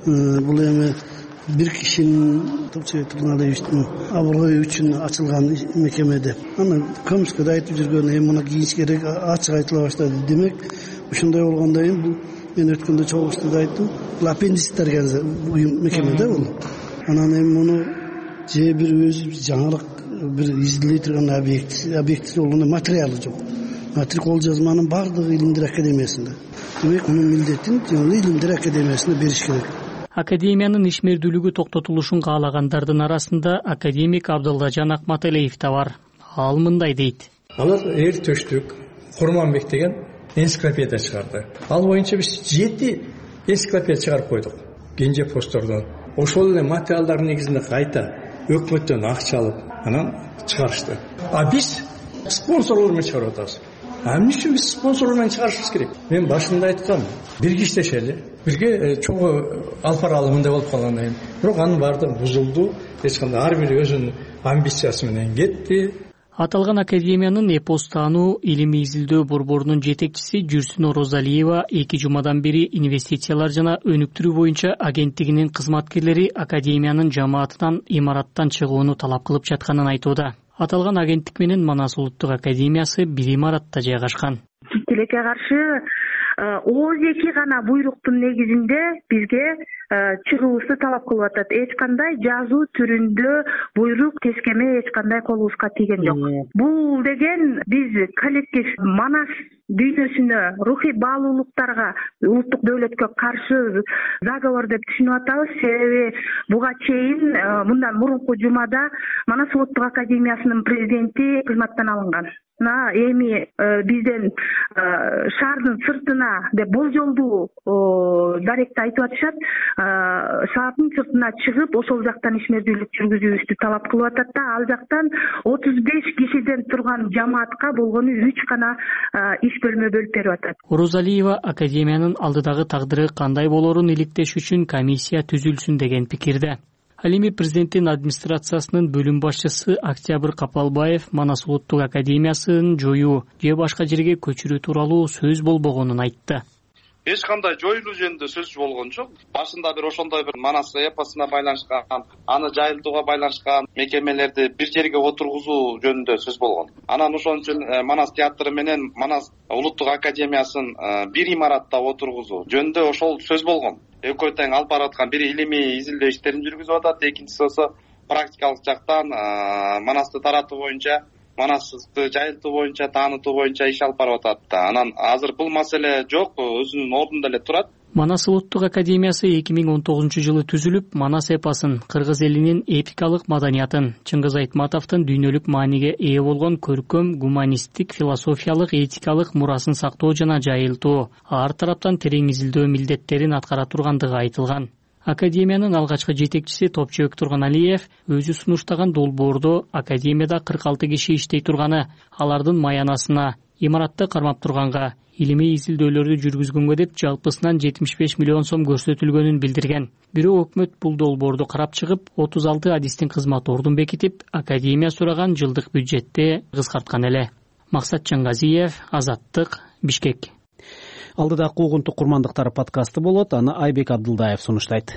Speaker 22: Бул эми бир кишинин Топчубек Тургуналиевдин аброю үчүн ачылган мекемеде. Аны көмүскө да айтып жүргөн, эми муну кийинчерээк ачык айтыла баштады. Демек, ошондой болгондон кийин бул мен өткөндө чогулуштарда айттым. Бул аппендицтер уюм мекемеде бул. Анан эми муну же бир өзү жаңылык бир изилдей турган объект, объектиси болгондо материалы жок. Материал кол жазманын бардыгы Илимдер академиясында. Демек, мунун милдетин Илимдер академиясына бериш керек.
Speaker 21: Академиянын ишмердүүлүгү токтотулушун каалагандардын арасында академик Абдылдажан Акматалиев да бар. Ал мындай дейт.
Speaker 23: Алар эр төштүк Курманбек деген энциклопедия чыгарды. Ал боюнча биз жети энциклопедия чыгарып койдук. Кенже постордон. Ошол эле материалдардын негизинде кайта өкмөттөн акча алып, анан чыгарышты. А биз спонсорлор менен чыгарып атабыз. А эмне үчүн биз спонсорлор менен чыгарышыбыз керек? Мен башында айткам, бирге иштешели. Бирге чоң алып баралы мындай болуп калгандан кийин. Бирок анын баардыгы бузулду. Эч кандай ар бири өзүнүн амбициясы менен кетти.
Speaker 21: Аталган академиянын эпостаануу илимий изилдөө борборунун жетекчиси Жүрсүн Орозалиева эки жумадан бери инвестициялар жана өнүктүрүү боюнча агенттигинин кызматкерлери академиянын жамаатынан имараттан чыгууну талап кылып жатканын айтууда. Аталган агенттик менен Манас улуттук академиясы бир имаратта жайгашкан.
Speaker 24: Тилекке каршы ооз эки гана буйруктун негизинде бизге чыгуубузду талап кылып атат. Эч кандай жазуу түрүндө буйрук, тескеме эч кандай колубузга тийген жок. Бул деген биз коллектив Манас дүйнөсүнө, рухий баалуулуктарга, улуттук дөөлөткө каршы заговор деп түшүнүп атабыз. Себеби буга чейин мындан мурунку жумада Манас улуттук академиясынын президенти кызматтан алынган. Эми бизден шаардын сыртына деп болжолдуу даректи айтып атышат. Шаардын сыртына чыгып, ошол жактан ишмердүүлүк жүргүзүүбүздү талап кылып атат да, ал жактан отуз беш кишиден турган жамаатка болгону үч гана иш бөлмө бөлүп берип атат.
Speaker 21: Орозалиева академиянын алдыдагы тагдыры кандай болорун иликтеш үчүн комиссия түзүлсүн деген пикирде. Ал эми президенттин администрациясынын бөлүм башчысы Октябрь Капалбаев Манас улуттук академиясын жоюу же башка жерге көчүрүү тууралуу сөз болбогонун айтты.
Speaker 1: эч кандай жоюлуу жөнүндө сөз болгон жок. Башында бир ошондой бир Манас эпосуна байланышкан, аны жайылтууга байланышкан мекемелерди бир жерге отургузуу жөнүндө сөз болгон. Анан ошон үчүн Манас театры менен Манас улуттук академиясын бир имаратта отургузуу жөнүндө ошол сөз болгон. Экөө тең алып бараткан бири илимий изилдөө иштерин жүргүзүп атат, экинчиси болсо практикалык жактан Манасты таратуу боюнча, Манасты жайылтуу боюнча, таанытуу боюнча иш алып барып атат да. Анан азыр бул маселе жок, өзүнүн ордунда эле турат.
Speaker 21: Манас улуттук академиясы эки миң он тогузунчу жылы түзүлүп, Манас эпосын, кыргыз элинин эпикалык маданиятын, Чыңгыз Айтматовдун дүйнөлүк мааниге ээ болгон көркөм, гуманисттик, философиялык, этикалык мурасын сактоо жана жайылтуу, ар тараптан терең изилдөө милдеттерин аткара тургандыгы айтылган. Академиянын алгачкы жетекчиси Топчубек Турганалиев өзү сунуштаган долбоордо академияда кырк алты киши иштей турганы, алардын маянасына, имаратты кармап турганга, илимий изилдөөлөрдү жүргүзгөнгө деп жалпысынан жетимиш беш миллион сом көрсөтүлгөнүн билдирген. Бирок өкмөт бул долбоорду карап чыгып, отуз алты адистин кызмат ордун бекитип, академия сураган жылдык бюджетти кыскарткан эле. Максат Чаңгазиев, Азаттык, Бишкек.
Speaker 2: Алдыда куугунтук курмандыктары подкасты болот, аны Айбек Абдылдаев сунуштайт.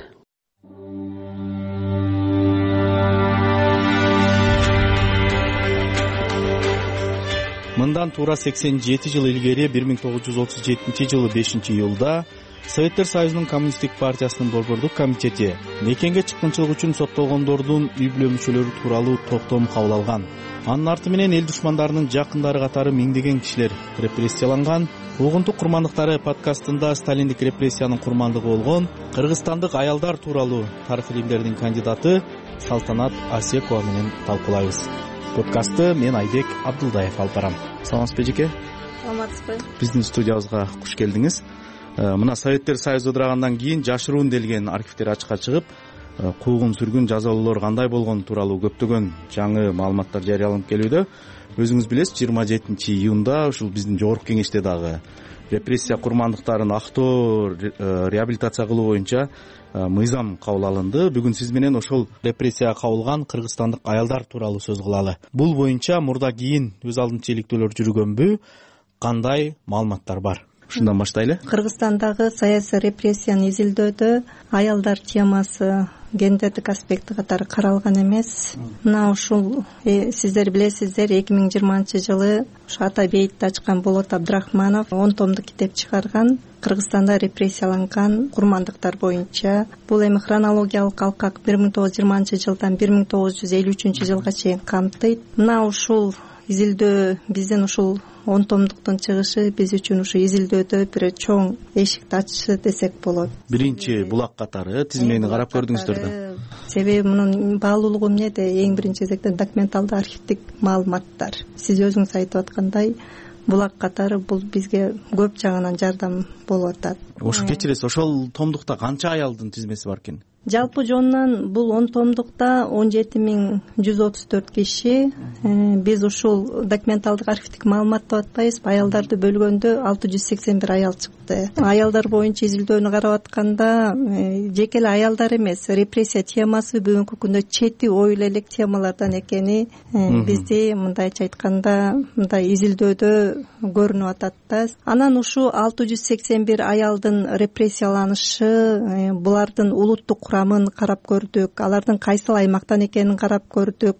Speaker 3: Мындан туура сексен жети жыл илгери бир миң тогуз жүз отуз жетинчи жылы бешинчи июлда Советтер Союзунун Коммунисттик партиясынын борбордук комитети мекенге чыккынчылык үчүн соттолгондордун үй бүлө мүчөлөрү тууралуу токтом кабыл алган. Анын арты менен эл душмандарынын жакындары катары миңдеген кишилер репрессияланган. Куугунтук курмандыктары подкастында сталиндик репрессиянын курмандыгы болгон кыргызстандык аялдар тууралуу тарых илимдердин кандидаты Салтанат Асекова менен талкуулайбыз. Подкастты мен Айбек Абдылдаев алып барам. Саламатсызбы эжеке?
Speaker 5: Саламатсызбы.
Speaker 3: Биздин студиябызга куш келдиңиз. Мына Советтер Союзу ыдырагандан кийин жашыруун делген архивдер ачыкка чыгып, куугун сүргүн жазалоолор кандай болгон тууралуу көптөгөн жаңы маалыматтар жарыяланып келүүдө. Өзүңүз билесиз, жыйырма жетинчи июнда ушул биздин жогорку кеңеште дагы репрессия курмандыктарын актоо, реабилитация кылуу боюнча мыйзам кабыл алынды. Бүгүн сиз менен ошол репрессияга кабылган кыргызстандык аялдар тууралуу сөз кылалы. Бул боюнча мурда кийин өз алдынча иликтөөлөр жүргөнбү, кандай маалыматтар бар? Ушундан баштайлы.
Speaker 5: Кыргызстандагы саясий репрессияны изилдөөдө аялдар темасы гендердик аспекти катары каралган эмес. Мына ушул сиздер билесиздер, эки миң жыйырманчы жылы ушу Ата бейитти ачкан Болот Абдрахманов он томдук китеп чыгарган. Кыргызстанда репрессияланган курмандыктар боюнча. Бул эми хронологиялык алкак бир миң тогуз жүз жыйырманчы жылдан бир миң тогуз жүз элүү үчүнчү жылга чейин камтыйт. Мына ушул изилдөө биздин ушул он томдуктун чыгышы биз үчүн ушу изилдөөдө бир чоң эшикти ачышы десек болот.
Speaker 3: Биринчи булак катары тизмени карап көрдүңүздөр да.
Speaker 5: Себеби мунун баалуулугу эмнеде? Эң биринчи кезекте документалдык архивдик маалыматтар. Сиз өзүңүз айтып аткандай, булак катары бул бизге көп жагынан жардам болуп атат.
Speaker 3: Ошо кечиресиз, ошол томдукта канча аялдын тизмеси бар экен?
Speaker 5: Жалпы жонунан бул он томдукта он жети миң жүз отуз төрт киши. Биз ушул документалдык архивдик маалымат деп атпайбызбы, аялдарды бөлгөндө алты жүз сексен бир аял чыкты. Аялдар боюнча изилдөөнү карап атканда жеке эле аялдар эмес, репрессия темасы бүгүнкү күндө чети оюл элек темалардан экени бизди мындайча айтканда мындай изилдөөдө көрүнүп атат да. Анан ушу алты жүз сексен бир аялдын репрессияланышы, булардын улуттук курамын карап көрдүк, алардын кайсыл аймактан экенин карап көрдүк.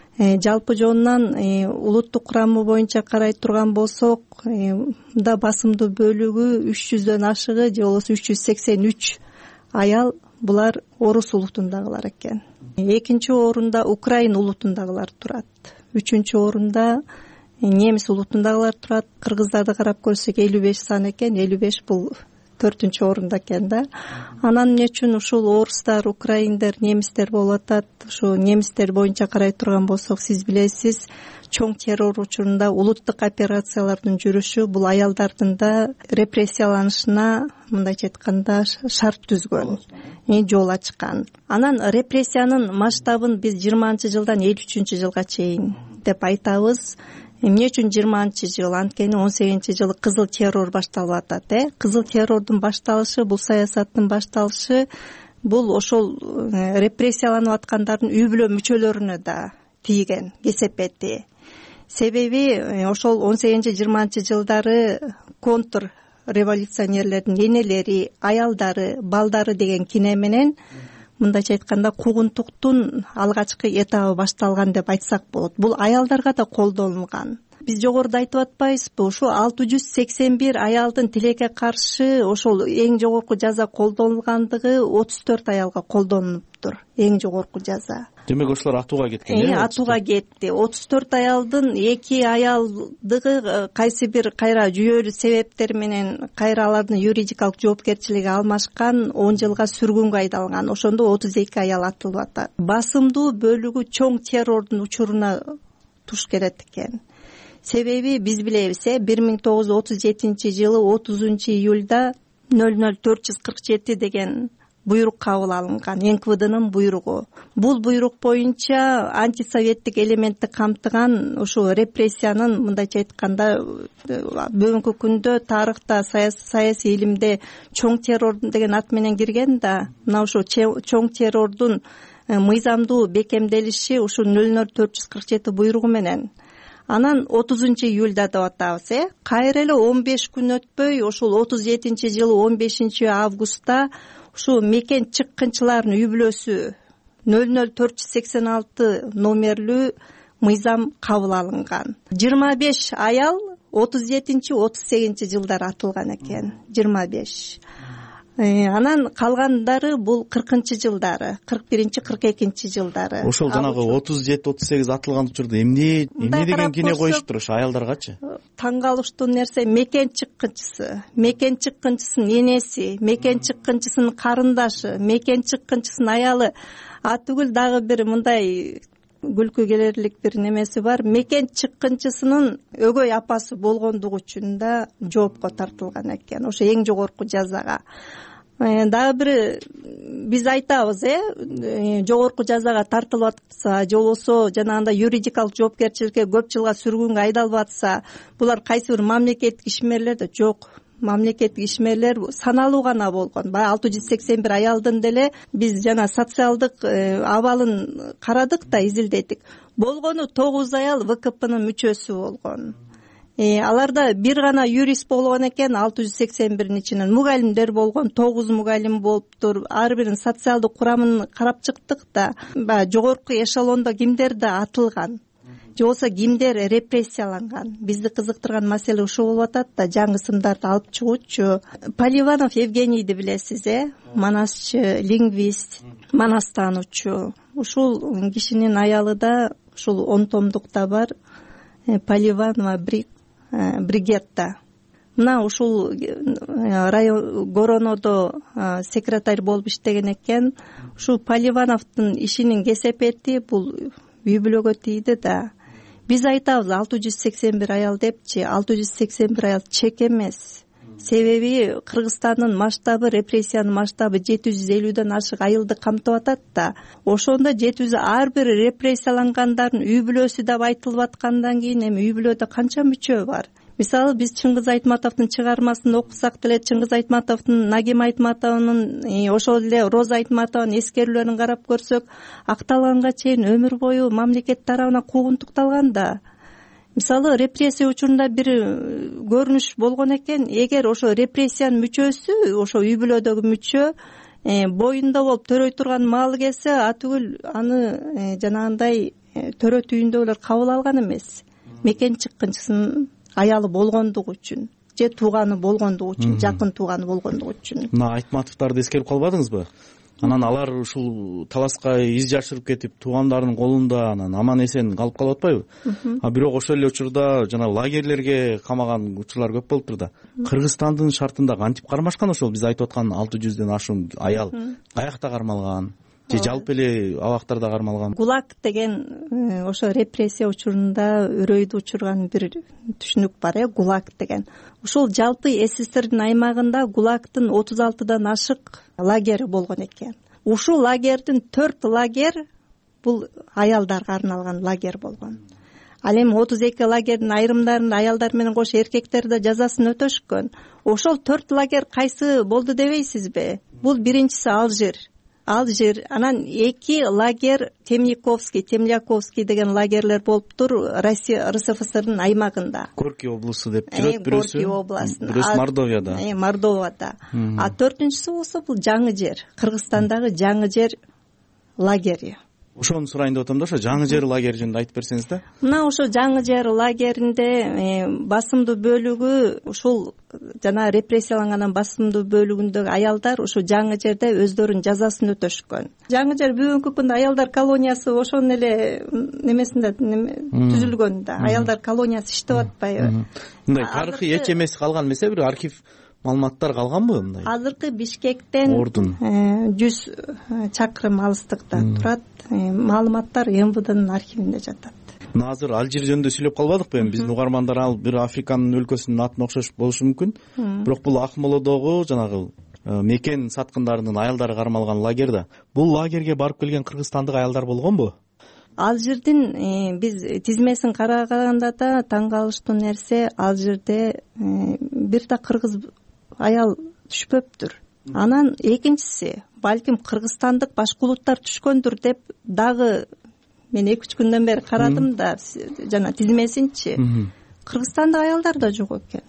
Speaker 5: Жалпы жонунан улуттук курамы боюнча карай турган болсок, да басымдуу бөлүгү үч жүздөн ашыгы же болбосо үч жүз сексен үч аял булар орус улутундагылар экен. Экинчи орунда Украин улутундагылар турат. Үчүнчү орунда немис улутундагылар турат. Кыргыздарды карап көрсөк элүү беш сан экен, элүү беш бул төртүнчү орунда экен да. Анан эмне үчүн ушул орустар, украиндер, немистер болуп атат? Ушу немистер боюнча карай турган болсок, сиз билесиз, чоң террор учурунда улуттук операциялардын жүрүшү бул аялдардын да репрессияланышына мындайча айтканда шарт түзгөн, жол ачкан. Анан репрессиянын масштабын биз жыйырманчы жылдан элүү үчүнчү жылга чейин деп айтабыз. Эмне үчүн жыйырманчы жыл? Анткени он сегизинчи жылы кызыл террор башталып атат, э? Кызыл террордун башталышы, бул саясаттын башталышы, бул ошол репрессияланып аткандардын үй бүлө мүчөлөрүнө да тийген кесепети. Себеби ошол он сегизинчи жыйырманчы жылдары контр революционерлердин энелери, аялдары, балдары деген кине менен мындайча айтканда куугунтуктун алгачкы этабы башталган деп айтсак болот. Бул аялдарга да колдонулган. Биз жогоруда айтып атпайбызбы, ошо алты жүз сексен бир аялдын тилекке каршы ошол эң жогорку жаза колдонулгандыгы отуз төрт аялга колдонулуптур. Эң жогорку жаза.
Speaker 3: Демек ошолор атууга кеткен э?
Speaker 5: Атууга кетти. отуз төрт аялдын эки аялдыгы кайсы бир кайра жүйөлүү себептер менен кайра алардын юридикалык жоопкерчилиги алмашкан, он жылга сүргүнгө айдалган. Ошондо отуз эки аял атылып атат. Басымдуу бөлүгү чоң террордун учуруна туш келет экен. Себеби биз билебиз, бир миң тогуз жүз отуз жетинчи жылы отузунчу июлда ноль ноль төрт жүз кырк жети деген буйрук кабыл алынган, эн ка вэ дынын буйругу. Бул буйрук боюнча антисоветтик элементти камтыган ошо репрессиянын мындайча айтканда бүгүнкү күндө тарыхта, саясий илимде чоң террор деген ат менен кирген да, мына ошо чоң террордун мыйзамдуу бекемделиши ушул ноль ноль төрт жүз кырк жети буйругу менен. Анан отузунчу июлда деп атабыз, э кайра эле он беш күн өтпөй, ошол отуз жетинчи жылы он бешинчи августта ушу мекен чыккынчылардын үй бүлөсү ноль ноль төрт жүз сексен алты номерлүү мыйзам кабыл алынган. жыйырма беш аял отуз жетинчи отуз сегизинчи жылдары атылган экен. жыйырма беш. Анан калгандары бул кыркынчы жылдары, кырк биринчи кырк экинчи жылдары.
Speaker 3: Ошол жанагы отуз жети отуз сегиз атылган учурда эмне эмне деген кине коюшуптур ошо аялдаргачы?
Speaker 5: Таң калыштуу нерсе мекен чыккынчысы, мекен чыккынчысынын энеси, мекен чыккынчысынын карындашы, мекен чыккынчысынын аялы. А түгүл дагы бир мындай күлкү келерлик бир немеси бар. Мекен чыккынчысынын өгөй апасы болгондугу үчүн да жоопко тартылган экен. Ошо эң жогорку жазага. Дагы бир биз айтабыз, э жогорку жазага тартылып атса, же болбосо жанагындай юридикалык жоопкерчиликке көп жылга сүргүнгө айдалып атса, булар кайсы бир мамлекеттик ишмерлер да жок. Мамлекеттик ишмерлер саналуу гана болгон. Баягы алты жүз сексен бир аялдын деле биз жана социалдык абалын карадык да, изилдедик. Болгону тогуз аял вэ ка пнын мүчөсү болгон. Аларда бир гана юрист болгон экен, алты жүз сексен биринин ичинен мугалимдер болгон, тогуз мугалим болуптур. Ар биринин социалдык курамын карап чыктык да, баягы жогорку эшелондо кимдер да атылган, же болбосо кимдер репрессияланган. Бизди кызыктырган маселе ушул болуп атат да, жаңы сымдарды алып чыгуучу. Поливанов Евгенийди билесиз, э манасчы, лингвист, манас таануучу. Ушул кишинин аялы да ушул он томдукта бар, Поливанова Бригетта. Мына ушул район Горонодо секретарь болуп иштеген экен. Ушул Поливановдун ишинин кесепети бул үй бүлөгө тийди да. Биз айтабыз алты жүз сексен бир аял депчи, алты жүз сексен бир аял чек эмес. Себеби Кыргызстандын масштабы, репрессиянын масштабы жети жүз элүүдөн ашык айылды камтып атат да. Ошондо жети жүз ар бир репрессиялангандардын үй бүлөсү деп айтылып аткандан кийин эми үй бүлөдө канча мүчө бар? Мисалы биз Чыңгыз Айтматовдун чыгармасын окусак деле, Чыңгыз Айтматовдун, Нагим Айтматованын, ошол эле Роза Айтматованын эскерүүлөрүн карап көрсөк, акталганга чейин өмүр бою мамлекет тарабынан куугунтукталган да. Мисалы репрессия учурунда бир көрүнүш болгон экен, эгер ошо репрессиянын мүчөсү, ошо үй бүлөдөгү мүчө боюнда болуп төрөй турган маалы келсе, атүгүл аны жанагындай төрө түйүндөгүлөр кабыл алган эмес. Мекен чыккынчысынын аялы болгондугу үчүн, же тууганы болгондугу үчүн, жакын тууганы болгондугу үчүн.
Speaker 3: Мына Айтматовдорду эскерип калбадыңызбы? Анан алар ушул таласка из жашырып кетип, туугандарынын колунда анан аман эсен калып калып атпайбы? А бирок ошол эле учурда жана лагерлерге камаган учурлар көп болуптур да. Кыргызстандын шартында кантип кармашкан ошол биз айтып аткан алты жүздөн ашуун аял? Каякта кармалган? Же жалпы эле абактарда кармалган? ГУЛАГ
Speaker 5: деген ошо репрессия учурунда үрөйдү учурган бир түшүнүк бар, э ГУЛАГ деген. Ушул жалпы СССРдин аймагында ГУЛАГтын отуз алтыдан ашык лагери болгон экен. Ушул лагердин төрт лагер бул аялдарга арналган лагер болгон. Ал эми отуз эки лагердин айрымдарында аялдар менен кошо эркектер да жазасын өтөшкөн. Ошол төрт лагер кайсы болду дебейсизби? Бул биринчиси Алжир. ал жер анан эки лагерь темниковский темляковский деген лагерлер болуптур Россия РСФСРдын аймагында.
Speaker 3: Горький облусу деп жүрөт бирөөсү.
Speaker 5: Горький областында.
Speaker 3: Бирөөсү Мордовияда.
Speaker 5: Мордовияда. А төртүнчүсү болсо бул жаңы жер, Кыргызстандагы жаңы жер лагери.
Speaker 3: Ошону сурайын деп атам да, ошо жаңы жер лагери жөнүндө айтып берсеңиз да.
Speaker 5: Мына ошо жаңы жер лагеринде басымдуу бөлүгү ушул жана репрессиялангандан басымдуу бөлүгүндөгү аялдар ушу жаңы жерде өздөрүнүн жазасын өтөшкөн. Жаңы жер бүгүнкү күндө аялдар колониясы ошонун эле немесинде түзүлгөн да. Аялдар колониясы иштеп атпайбы?
Speaker 3: Мындай тарыхый эч эмеси калган эмесе, бир архив маалыматтар калганбы мындай?
Speaker 5: Азыркы Бишкектен жүз чакырым алыстыкта турат. Маалыматтар эм вэ днын архивинде жатат.
Speaker 3: Мына азыр Алжир жөнүндө сүйлөп калбадыкпы эми? Биздин угармандар ал бир Африканын өлкөсүнүн атына окшош болушу мүмкүн. Бирок бул Акмолодогу жанагы мекен саткындарынын аялдары кармалган лагерь да. Бул лагерге барып келген кыргызстандык аялдар болгонбу?
Speaker 5: Алжирдин биз тизмесин караганда да таң калыштуу нерсе, ал жерде бир да кыргыз аял түшпөптүр. Анан экинчиси, балким кыргызстандык башкулуттар түшкөндүр деп дагы мен эки үч күндөн бери карадым да, жана тизмесинчи. Кыргызстандык аялдар да жок экен.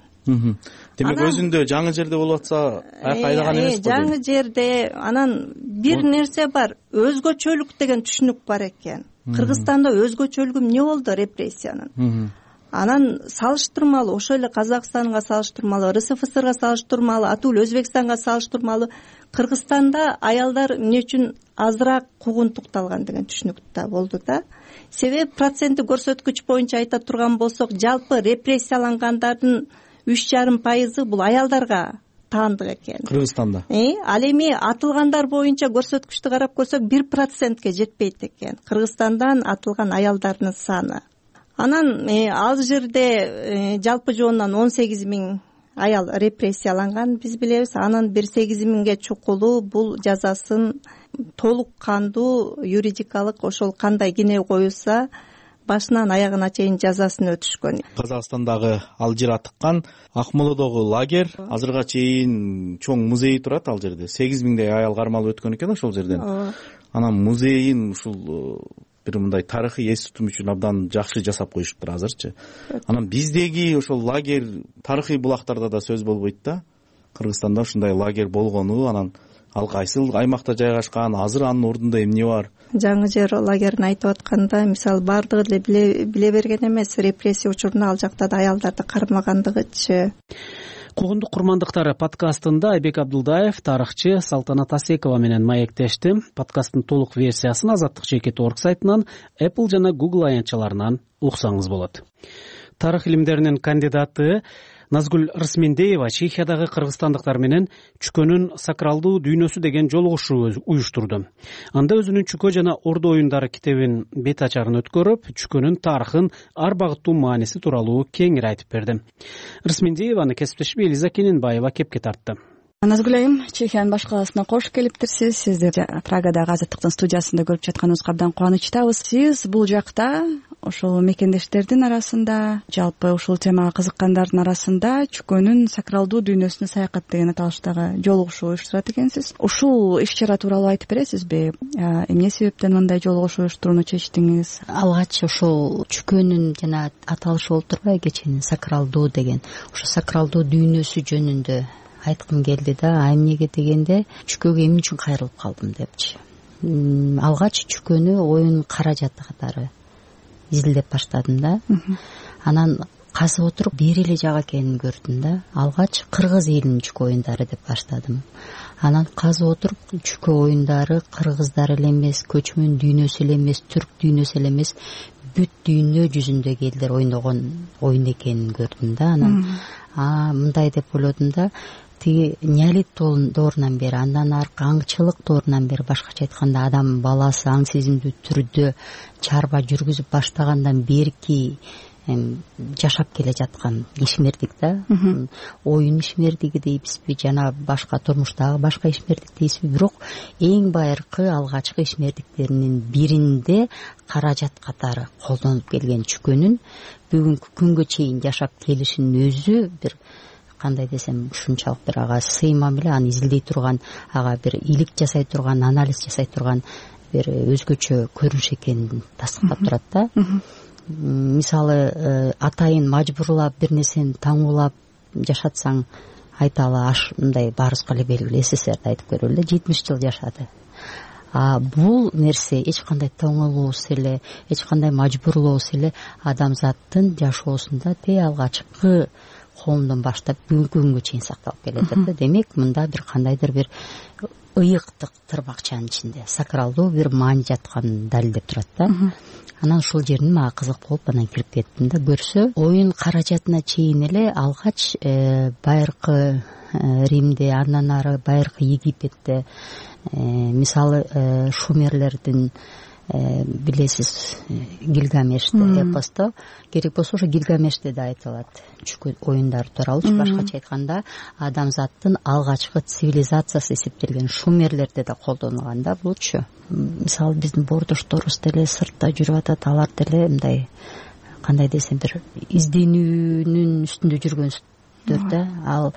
Speaker 3: Демек өзүндө жаңы жерде болуп атса, аяк айдаган эмес го.
Speaker 5: Жаңы жерде анан бир нерсе бар, өзгөчөлүк деген түшүнүк бар экен. Кыргызстанда өзгөчөлүгү эмне болду репрессиянын? Анан салыштырмалуу, ошо эле Казакстанга салыштырмалуу, РСФСРга салыштырмалуу, атул Өзбекстанга салыштырмалуу Кыргызстанда аялдар эмне үчүн азыраак куугунтукталган деген түшүнүк да болду да. Себеби проценти көрсөткүч боюнча айта турган болсок, жалпы репрессиялангандардын үч жарым пайызы бул аялдарга таандык экен.
Speaker 3: Кыргызстанда.
Speaker 5: Э, ал эми атылгандар боюнча көрсөткүчтү карап көрсөк бир процентке жетпейт экен. Кыргызстандан атылган аялдардын саны. Анан ал жерде жалпы жоонунан он сегиз миң аял репрессияланган биз билебиз. Анын бир сегиз миңге чукулу бул жазасын толук кандуу юридикалык ошол кандай кине коюлса башынан аягына чейин жазасын өтүшкөн.
Speaker 3: Казакстандагы Алжир атыккан Акмолодогу лагерь азырга чейин чоң музей турат ал жерде. сегиз миңдей аял кармалып өткөн экен ошол жерден. Анан музейин ушул бир мындай тарыхый эс тутум үчүн абдан жакшы жасап коюшуптур азырчы. Анан биздеги ошол лагерь тарыхый булактарда да сөз болбойт да. Кыргызстанда ушундай лагерь болгону, анан ал кайсыл аймакта жайгашкан, азыр анын ордунда эмне бар?
Speaker 5: Жаңы жер лагерин айтып атканда, мисалы бардыгы эле биле берген эмес, репрессия учурунда ал жакта да аялдарды кармагандыгычы.
Speaker 2: Куугундук курмандыктары подкастында Айбек Абдулдаев, тарыхчы Салтанат Асекова менен маектешти. Подкасттын толук версиясын Азаттык жеке орг сайтынан, Apple жана Google аянтчаларынан уксаңыз болот. Тарых илимдеринин кандидаты Назгүл Рысмендеева Чехиядагы кыргызстандыктар менен чүкөнүн сакралдуу дүйнөсү деген жолугушуу уюштурду. Анда өзүнүн Чүкө жана Ордо оюндары китебин бет ачарын өткөрүп, чүкөнүн тарыхын, ар багыттуу мааниси тууралуу кеңири айтып берди. Рысмендееваны кесиптешим Элиза Кененбаева кепке тартты.
Speaker 20: Назгүл айым, Чехиянын баш каласына кош келиптирсиз. Сизди Прагадагы Азаттыктын студиясында көрүп жатканыбызга абдан кубанычтабыз. Сиз бул жакта ошол мекендештердин арасында, жалпы ушул темага кызыккандардын арасында чүкөнүн сакралдуу дүйнөсүнө саякат деген аталыштагы жолугушуу уюштурат экенсиз. Ушул иш-чара тууралуу айтып бересизби? Эмне себептен мындай жолугушуу уюштурууну чечтиңиз?
Speaker 4: Алгач ошол чүкөнүн жана аталышы болуп турбайбы, кеченин сакралдуу деген. Ошо сакралдуу дүйнөсү жөнүндө айткым келди да, а эмнеге дегенде чүкөгө эмне үчүн кайрылып калдым депчи. Алгач чүкөнү оюн каражаты катары изилдеп баштадым да. Анан казып отуруп бир эле жак экенин көрдүм да. Алгач кыргыз элинин чүкө оюндары деп баштадым. Анан казып отуруп чүкө оюндары кыргыздар эле эмес, көчмөн дүйнөсү эле эмес, түрк дүйнөсү эле эмес, бүт дүйнө жүзүндөгү элдер ойногон оюн экенин көрдүм да. Анан а мындай деп ойлодум да, тиги неолит доорунан бери, андан аркы аңчылык доорунан бери, башкача айтканда адам баласы аң сезимдүү түрдө чарба жүргүзүп баштагандан берки жашап келе жаткан ишмердик да. Оюн ишмердиги дейбизби, жана башка турмуштагы башка ишмердик дейбизби, бирок эң байыркы алгачкы ишмердиктеринин биринде каражат катары колдонуп келген чүкөнүн бүгүнкү күнгө чейин жашап келишинин өзү бир кандай десем ушунчалык бир ага сыймам эле, аны изилдей турган, ага бир илик жасай турган, анализ жасай турган бир өзгөчө көрүнүш экенин тастыктап турат да. Мисалы атайын мажбурлап бир нерсени таңуулап жашатсаң айталы аш мындай баарыбызга эле белгилүү, СССРди айтып көрөлү эле, жетимиш жыл жашады. А бул нерсе эч кандай тоңолуусуз эле, эч кандай мажбурлоосуз эле адамзаттын жашоосунда те алгачкы коомдон баштап бүгүнкү күнгө чейин сакталып келатат да. Демек мында бир кандайдыр бир ыйыктык тырбакчанын ичинде сакралдуу бир маани жатканын далилдеп турат да. Анан ушул жерин мага кызык болуп анан кирип кеттим да. Көрсө оюн каражатына чейин эле алгач байыркы Римде, андан ары байыркы Египетте, мисалы шумерлердин билесиз Гилгамеште эпосто, керек болсо ошо Гилгамеште да айтылат чүкө оюндары тууралуучу. Башкача айтканда адамзаттын алгачкы цивилизациясы эсептелген шумерлерде да колдонулган да булчу. Мисалы биздин бордошторубуз деле сыртта жүрүп атат, алар деле мындай кандай десем бир изденүүнүн үстүндө жүргөн да. Ал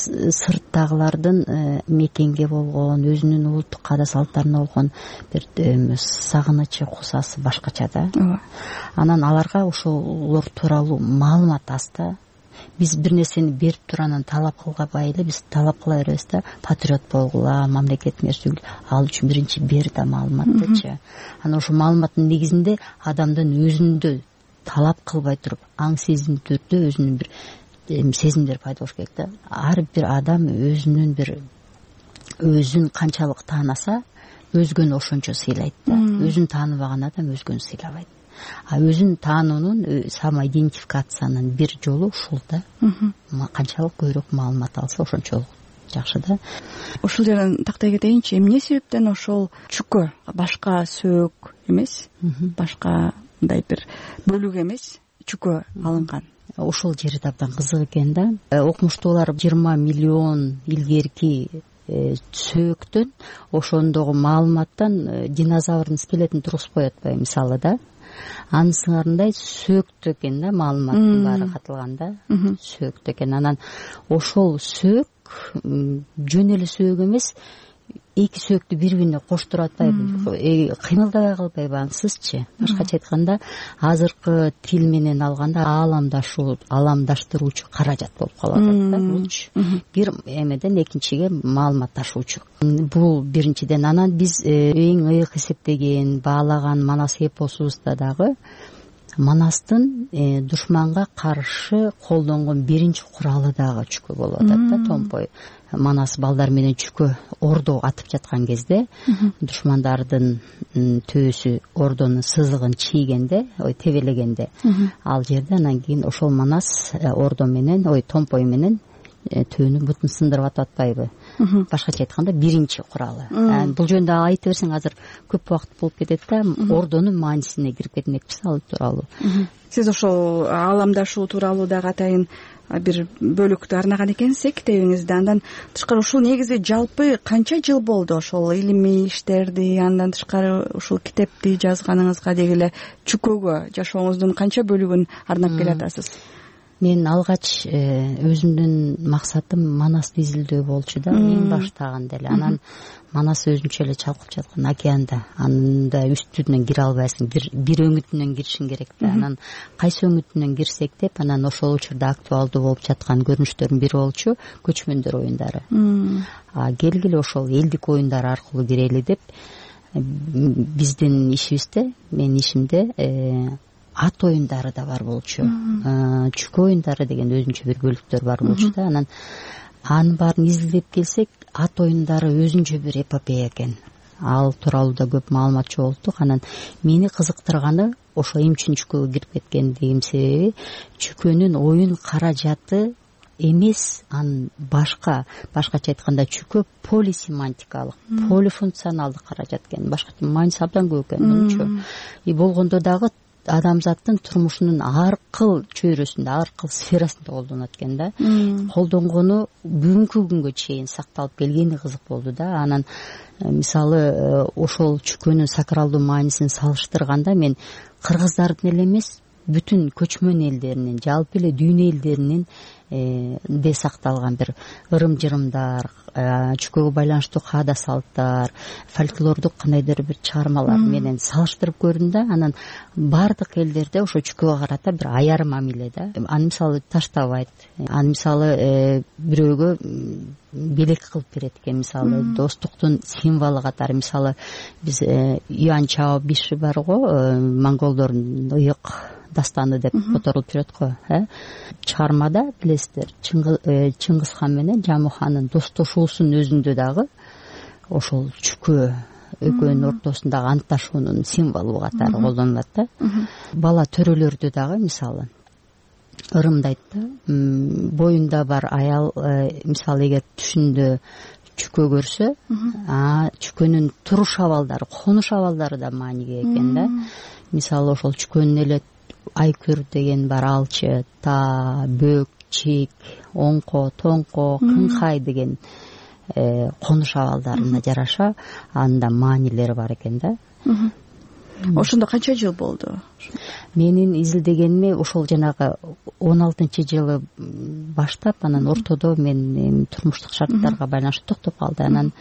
Speaker 4: сырттагылардын мекенге болгон, өзүнүн улуттук каада салттарына болгон бир сагынычы, кусасы башкача да. Анан аларга ошолор тууралуу маалымат аз да. Биз бир нерсени берип туруп анан талап кылбай эле биз талап кыла беребиз да. Патриот болгула, мамлекетиңер сүгүл, ал үчүн биринчи бер да маалыматтычы. Анан ошол маалыматтын негизинде адамдын өзүндө талап кылбай туруп, аң сезим түрдө өзүнүн бир сезимдер пайда болуш керек да. Ар бир адам өзүнүн бир өзүн канчалык таанаса, өзгөнү ошончо сыйлайт да. Өзүн тааныбаган адам өзгөнү сыйлабайт. А өзүн таануунун, самоидентификациянын бир жолу ушул да. Канчалык көбүрөөк маалымат алса ошончолук жакшы да.
Speaker 20: Ушул жерден тактай кетейинчи, эмне себептен ошол чүкө башка сөөк эмес, башка мындай бир бөлүк эмес чүкө алынган?
Speaker 4: Ушул жери да абдан кызык экен да. Окумуштуулар жыйырма миллион илгерки сөөктөн ошондогу маалыматтан динозаврдын скелетин тургузбой атпайбы мисалы да. Анын сыңарындай сөөктө экен да, маалыматтын баары катылган да. Сөөктө экен. Анан ошол сөөк жөн эле сөөк эмес, эки сөөктү бири бирине коштуруп атпайбы, кыймылдабай калбайбы ансызчы. Башкача айтканда азыркы тил менен алганда ааламдашуу, ааламдаштыруучу каражат болуп калып атат да булчу. Бир эмеден экинчиге маалымат ташуучу. Бул биринчиден. Анан биз эң ыйык эсептеген, баалаган Манас эпосубузда дагы Манастын душманга каршы колдонгон биринчи куралы дагы чүкө болуп атат да, томпой. Манас балдар менен чүкө ордо атып жаткан кезде душмандардын төөсү ордонун сызыгын чийгенде, ой тебелегенде, ал жерде анан кийин ошол Манас ордо менен, ой томпой менен төөнүн бутун сындырып атып атпайбы? Башкача айтканда биринчи куралы. Бул жөнүндө айта берсең азыр көп убакыт болуп кетет да, ордонун маанисине кирип кетмекпиз ал тууралуу.
Speaker 20: Сиз ошол ааламдашуу тууралуу дагы атайын бир бөлүктү арнаган экенсиз китебиңизде. Андан тышкары ушул негизи жалпы канча жыл болду ошол илимий иштерди, андан тышкары ушул китепти жазганыңызга деги эле чүкөгө жашооңуздун канча бөлүгүн арнап келатасыз?
Speaker 4: Мен алгач өзүмдүн максатым Манасты изилдөө болчу да, эң баштагында эле. Анан Манас өзүнчө эле чалкып жаткан океанда, анда үстүнөн кире албайсың, бир бир өңүтүнөн киришиң керек да. Анан кайсы өңүтүнөн кирсек деп, анан ошол учурда актуалдуу болуп жаткан көрүнүштөрдүн бири болчу көчмөндөр оюндары. А келгиле ошол элдик оюндар аркылуу кирели деп биздин ишибизде, менин ишимде ат оюндары да бар болчу. Чүкө оюндары деген өзүнчө бир бөлүктөр бар болчу да. Анан анын баарын изилдеп келсек, ат оюндары өзүнчө бир эпопея экен. Ал тууралуу да көп маалымат чогулттук. Анан мени кызыктырганы ошо эмне үчүн чүкөгө кирип кеткендигим себеби, чүкөнүн оюн каражаты эмес, анын башка, башкача айтканда чүкө полисемантикалык, полифункционалдык каражат экен. Башкача мааниси абдан көп экен болчу. И болгондо дагы адамзаттын турмушунун ар кыл чөйрөсүндө, ар кыл сферасында колдонот экен да. Колдонгону бүгүнкү күнгө чейин сакталып келгени кызык болду да. Анан мисалы ошол чүкөнүн сакралдуу маанисин салыштырганда мен кыргыздардын эле эмес, бүтүн көчмөн элдеринин, жалпы эле дүйнө элдеринин де сакталган бир ырым-жырымдар, чүкөгө байланыштуу каада салттар, фольклордук кандайдыр бир чыгармалар менен салыштырып көрдүм да, анан баардык элдерде ошо чүкөгө карата бир аяр мамиле да. Аны мисалы таштабайт, аны мисалы бирөөгө белек кылып берет экен, мисалы достуктун символу катары. Мисалы биз Юан Чао Биши бар го, монголдордун ыйык дастаны деп которулуп жүрөт го. Чыгармада билесиздер, Чыңгыз хан менен Жаму хандын достошуусунун өзүндө дагы ошол чүкөө экөөнүн ортосундагы антташуунун символу катары колдонулат да. Бала төрөлөрдө дагы мисалы ырымдайт да, боюнда бар аял мисалы эгер түшүндө чүкөө көрсө, чүкөнүн туруш абалдары, конуш абалдары да мааниге экен да. Мисалы ошол чүкөнүн эле айкүр деген бар, алчы, та, бөк, чек, оңко, тоңко, кыңкай деген конуш абалдарына жараша анда маанилери бар экен да.
Speaker 20: Ошондо канча жыл болду?
Speaker 4: Менин изилдегениме ошол жанагы он алтынчы жылы баштап, анан ортодо мен турмуштук шарттарга байланыштуу токтоп калды. Анан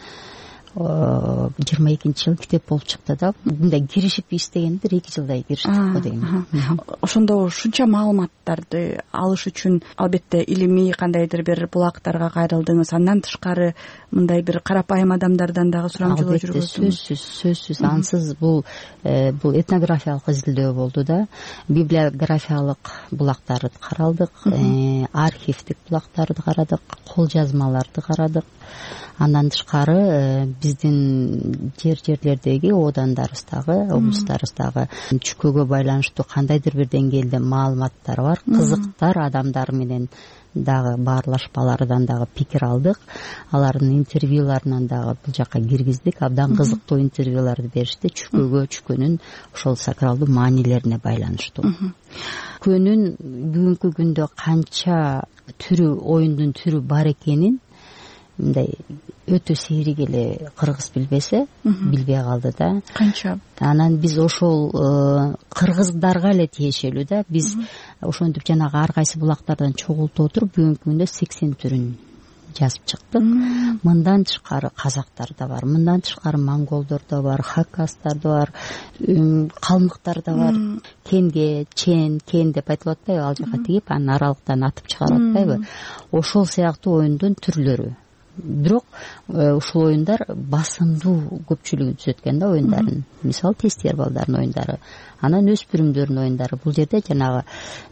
Speaker 4: жыйырма экинчи жылы китеп болуп чыкты да. Мындай киришип иштеген бир эки жылдай кириштик го дейм.
Speaker 20: Ошондо ушунча маалыматтарды алыш үчүн албетте илимий кандайдыр бир булактарга кайрылдыңыз. Андан тышкары мындай бир карапайым адамдардан дагы сурамжылоо жүргүздүңүз.
Speaker 4: Сөзсүз, сөзсүз. Ансыз бул бул этнографиялык изилдөө болду да. Библиографиялык булактарды каралдык, архивдик булактарды карадык, кол жазмаларды карадык. Андан тышкары биздин жер жерлердеги одандарыбыздагы, облустарыбыздагы чүкөгө байланыштуу кандайдыр бир деңгээлде маалыматтар бар, кызыктар адамдар менен дагы баарлашпалардан дагы пикир алдык. Алардын интервьюларынан дагы бул жака киргиздик. Абдан кызыктуу интервьюларды беришти чүкөгө, чүкөнүн ошол сакралдуу маанилерине байланыштуу. Чүкөнүн бүгүнкү күндө канча түрү, оюндун түрү бар экенин мындай өтө сейрик эле кыргыз билбесе, билбей калды да.
Speaker 20: Канча?
Speaker 4: Анан биз ошол кыргыздарга эле тиешелүү да. Биз ошентип жанагы ар кайсы булактардан чогултуп отуруп бүгүнкү күндө сексен түрүн жазып чыктык. Мындан тышкары казактар да бар, мындан тышкары монголдор да бар, хакастар да бар, калмыктар да бар. Кенге, чен, кен деп айтылып атпайбы, ал жака тигип анын аралыктан атып чыгарып атпайбы? Ошол сыяктуу оюндун түрлөрү. Бирок ушул оюндар басымдуу көпчүлүгү түзөт экен да оюндарын. Мисалы тестер балдардын оюндары, анан өспүрүмдөрдүн оюндары. Бул жерде жанагы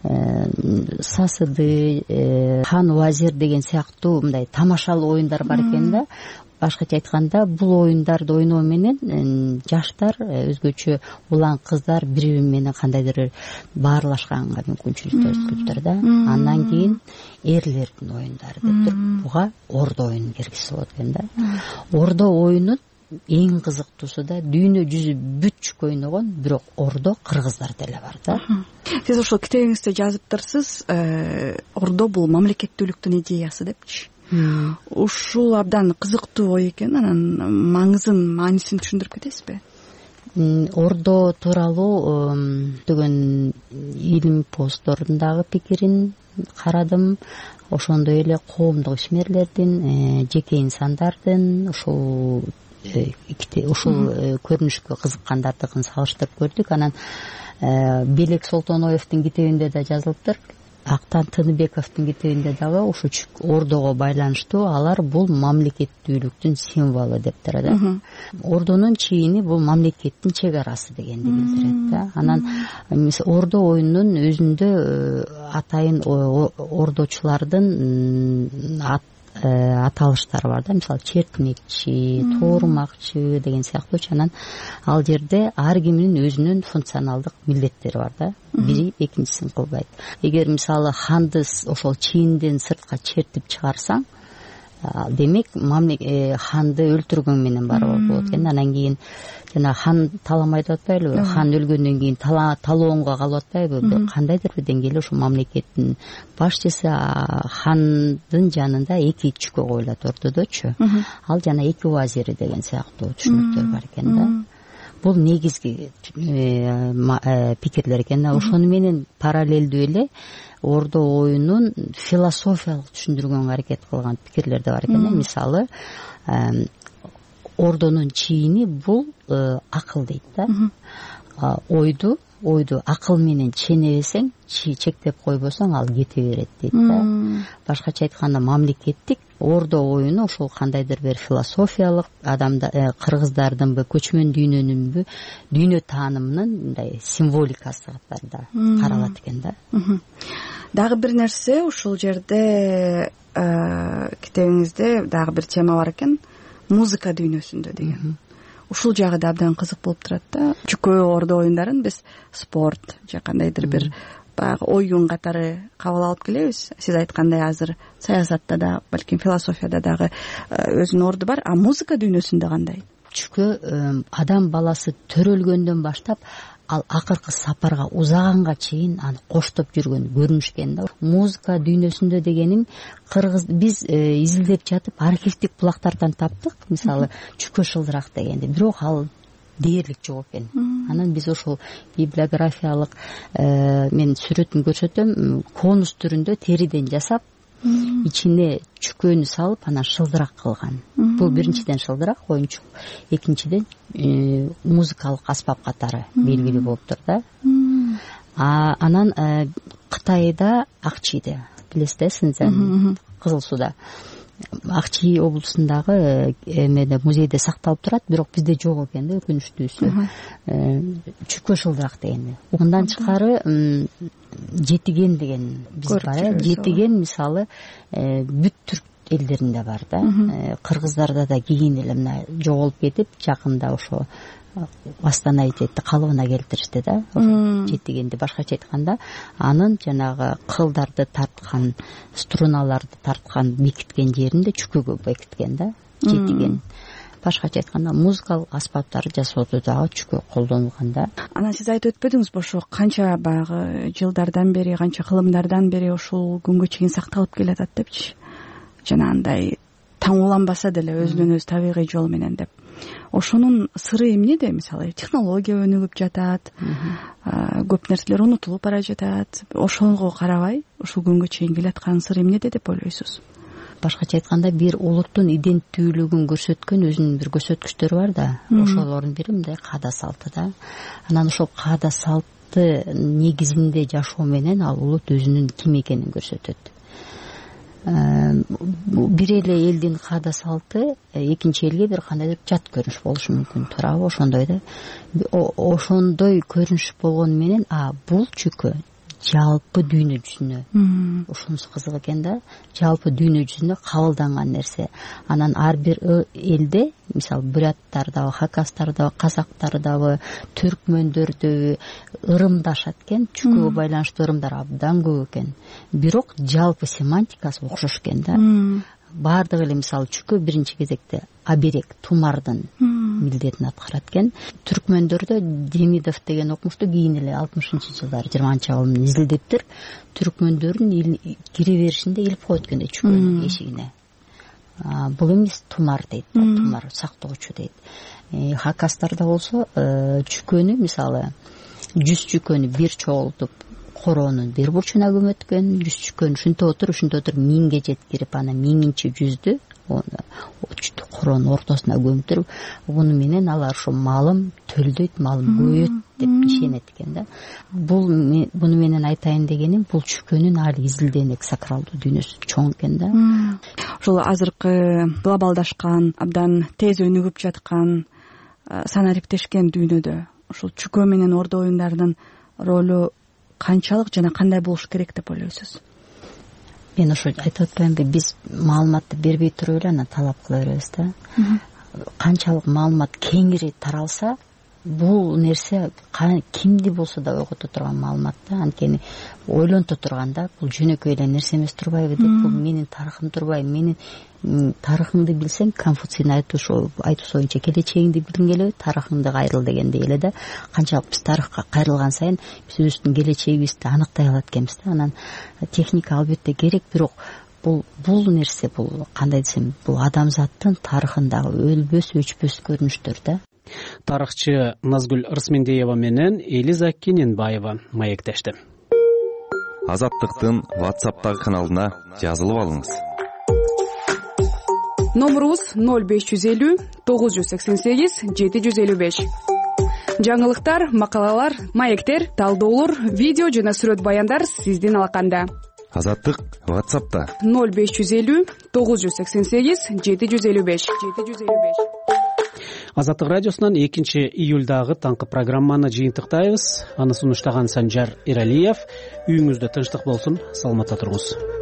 Speaker 4: сасыды, хан вазир деген сыяктуу мындай тамашалуу оюндар бар экен да. Башкача айтканда, бул оюндарды ойноо менен жаштар, өзгөчө улан кыздар бири-бири менен кандайдыр баарлашканга мүмкүнчүлүктөр түзүптүр да. Андан кийин эрлердин оюндары деп туруп, буга ордо оюнун киргизсе болот экен да. Ордо оюнун эң кызыктуусу да дүйнө жүзү бүт чүкө ойногон, бирок ордо кыргыздарда эле бар да.
Speaker 20: Сиз ошол китебиңизде жазыптырсыз, ордо бул мамлекеттүүлүктүн идеясы депчи. Ушул абдан кызыктуу ой экен. Анан маңызын, маанисин түшүндүрүп кетесизби?
Speaker 4: Ордо тууралуу деген илим посторундагы пикирин карадым. Ошондой эле коомдук ишмерлердин, жеке инсандардын ушул ушул көрүнүшкө кызыккандардыкын салыштырып көрдүк. Анан Белек Солтоноевдин китебинде да жазылыптыр. Актан Тыныбековдун китебинде дагы ушу ордого байланыштуу алар бул мамлекеттүүлүктүн символу дептир да. Ордонун чийини бул мамлекеттин чек арасы дегенди билдирет да. Анан ордо оюнунун өзүндө атайын ордочулардын аталыштары бар да. Мисалы черкмекчи, тоорумакчы деген сыяктуу. Анан ал жерде ар кимдин өзүнүн функционалдык милдеттери бар да. Бири экинчисин кылбайт. Эгер мисалы ханды ошол чийинден сыртка чертип чыгарсаң, демек ханды өлтүргөн менен бар болот экен. Анан кийин жана хан таламай деп атпайлыбы? Хан өлгөндөн кийин талоонго калып атпайбы? Кандайдыр бир деңгээлде ошо мамлекеттин башчысы хандын жанында эки чүкө коюлат ортодочу. Ал жана эки вазири деген сыяктуу түшүнүктөр бар экен да. бул негизги пикирлер экен. Ошону менен параллелдүү эле ордо оюнун философиялык түшүндүргөнгө аракет кылган пикирлер да бар экен. Мисалы, ордонун чийини бул акыл дейт да. Ойду ойду акыл менен ченебесең, чектеп койбосоң ал кете берет дейт да. Башкача айтканда, мамлекеттик ордо оюну ошол кандайдыр бир философиялык, адамда кыргыздардынбы, көчмөн дүйнөнүнбү, дүйнө таанымынын мындай символикасы катарында каралат экен да.
Speaker 20: Дагы бир нерсе, ушул жерде китебиңизде дагы бир тема бар экен, музыка дүйнөсүндө деген. Ушул жагы да абдан кызык болуп турат да. Чүкө ордо оюндарын биз спорт же кандайдыр бир баягы оюн катары кабыл алып келебиз. Сиз айткандай, азыр саясатта да, балким философияда дагы өзүнүн орду бар. А музыка дүйнөсүндө кандай?
Speaker 4: Чүкө адам баласы төрөлгөндөн баштап ал акыркы сапарга узаганга чейин аны коштоп жүргөн көрүнүшкен да. Музыка дүйнөсүндө дегеним, кыргыз биз изилдеп жатып архивдик булактардан таптык. Мисалы, чүкө шылдырак дегенде, бирок ал дээрлик жок экен. Анан биз ошол библиографиялык мен сүрөтүн көрсөтөм, конус түрүндө териден жасап, ичине чүкөнү салып, анан шылдырак кылган. Бул биринчиден шылдырак, оюнчук, экинчиден музыкалык аспап катары белгилүү болуптур да. Анан Кытайда Акчиде, билесиз, Синцзян, Кызыл Сууда, Акчи облусундагы эмеде музейде сакталып турат, бирок бизде жок экен да, өкүнүчтүүсү. Чүкө шылдырак дегенде. Мындан тышкары жетиген деген биз бар. Жетиген мисалы бүт түрк элдеринде бар да. Кыргыздарда да кийин эле мына жоголуп кетип, жакында ошо восстановительди калыбына келтиришти да. Жетигенди башкача айтканда, анын жанагы кылдарды тарткан, струналарды тарткан, бекиткен жеринде чүкөгө бекиткен да, жетиген. Башкача айтканда, музыкалык аспаптарды жасоодо дагы чүкө колдонулган да.
Speaker 20: Анан сиз айтып өтпөдүңүзбү, ошо канча баягы жылдардан бери, канча кылымдардан бери ушул күнгө чейин сакталып келатат депчи. Жана андай таң уланбаса деле өзүнөн өзү табигый жол менен деп. Ошонун сыры эмнеде? Мисалы, технология өнүгүп жатат, көп нерселер унутулуп бара жатат. Ошого карабай, ушул күнгө чейин келаткан сыр эмнеде деп ойлойсуз?
Speaker 4: Башкача айтканда, бир улуттун иденттүүлүгүн көрсөткөн өзүнүн бир көрсөткүчтөрү бар да. Ошолордун бири мындай каада салты да. Анан ошол каада салтты негизинде жашоо менен ал улут өзүнүн ким экенин көрсөтөт. Бир эле элдин каада салты экинчи элге бир кандайдыр жат көрүнүш болушу мүмкүн, туурабы? Ошондой да. Ошондой көрүнүш болгону менен, а бул чүкө жалпы дүйнө жүзүнө, ушунусу кызык экен да, жалпы дүйнө жүзүнө кабылданган нерсе. Анан ар бир элде, мисалы, буряттардабы, хакастардабы, казактардабы, түркмөндөрдөгү ырымдашат экен, чүкөгө байланыштуу ырымдар абдан көп экен. Бирок жалпы семантикасы окшош экен да. Баардыгы эле, мисалы, чүкө биринчи кезекте аберег, тумардын милдетин аткарат экен. Түркмөндөрдө Демидов деген окумушту кийин эле алтымышынчы жылдары жыйырманчы кылымын изилдептир. Түркмөндөрдүн кире беришинде илип коет экен чүкөнүн эшигине. Бул эмес, тумар дейт, тумар сактоочу дейт. Хакастарда болсо чүкөнү, мисалы, жүз чүкөнү бир чогултуп короонун бир бурчуна көмөткөн, жүз чүкөнү ушинте отур, ушинте отур миңге жеткирип, анан миңинчи жүздү короонун ортосуна көмүтүрүп, муну менен алар ошо малым төлдөйт, малым көбөйөт деп ишенет экен да. Бул муну менен айтайын дегеним, бул чүкөнүн али изилденек сакралдуу дүйнөсү чоң экен да.
Speaker 20: Ошол азыркы глобалдашкан, абдан тез өнүгүп жаткан, санариптешкен дүйнөдө ушул чүкө менен ордо оюндарынын ролу канчалык жана кандай болуш керек деп ойлойсуз?
Speaker 4: Мен ошо айтып атпаймынбы, биз маалыматты бербей туруп эле анан талап кыла беребиз да. Канчалык маалымат кеңири таралса, бул нерсе кимди болсо да ойгото турган маалымат да. Анткени ойлонто турган да, бул жөнөкөй эле нерсе эмес турбайбы деп, бул менин тарыхым турбайбы, менин тарыхыңды билсең, Конфуцийдин айтуусу боюнча келечегиңди билгиң келеби, тарыхыңды кайрыл дегендей эле да. Канчалык биз тарыхка кайрылган сайын биз өзүбүздүн келечегибизди аныктай алат экенбиз да. Анан техника албетте керек, бирок бул бул нерсе, бул кандай десем, бул адамзаттын тарыхындагы өлбөс, өчпөс көрүнүштөр да.
Speaker 2: Тарыхчы Назгүл Рысмендеева менен Элиза Кененбаева маектешти.
Speaker 6: Азаттыктын WhatsApp'тагы каналына жазылып алыңыз.
Speaker 7: Номерубуз ноль беш жүз элүү тогуз жүз сексен сегиз жети жүз элүү беш. Жаңылыктар, макалалар, маектер, талдоолор, видео жана сүрөт баяндар сиздин алаканда.
Speaker 6: Азаттык WhatsApp'та
Speaker 7: ноль беш жүз элүү тогуз жүз сексен сегиз жети жүз элүү беш.
Speaker 2: Азаттык радиосунан экинчи июлдагы таңкы программаны жыйынтыктайбыз. Аны сунуштаган Санжар Иралиев. Үйүңүздө тынчтык болсун, саламатта туруңуз.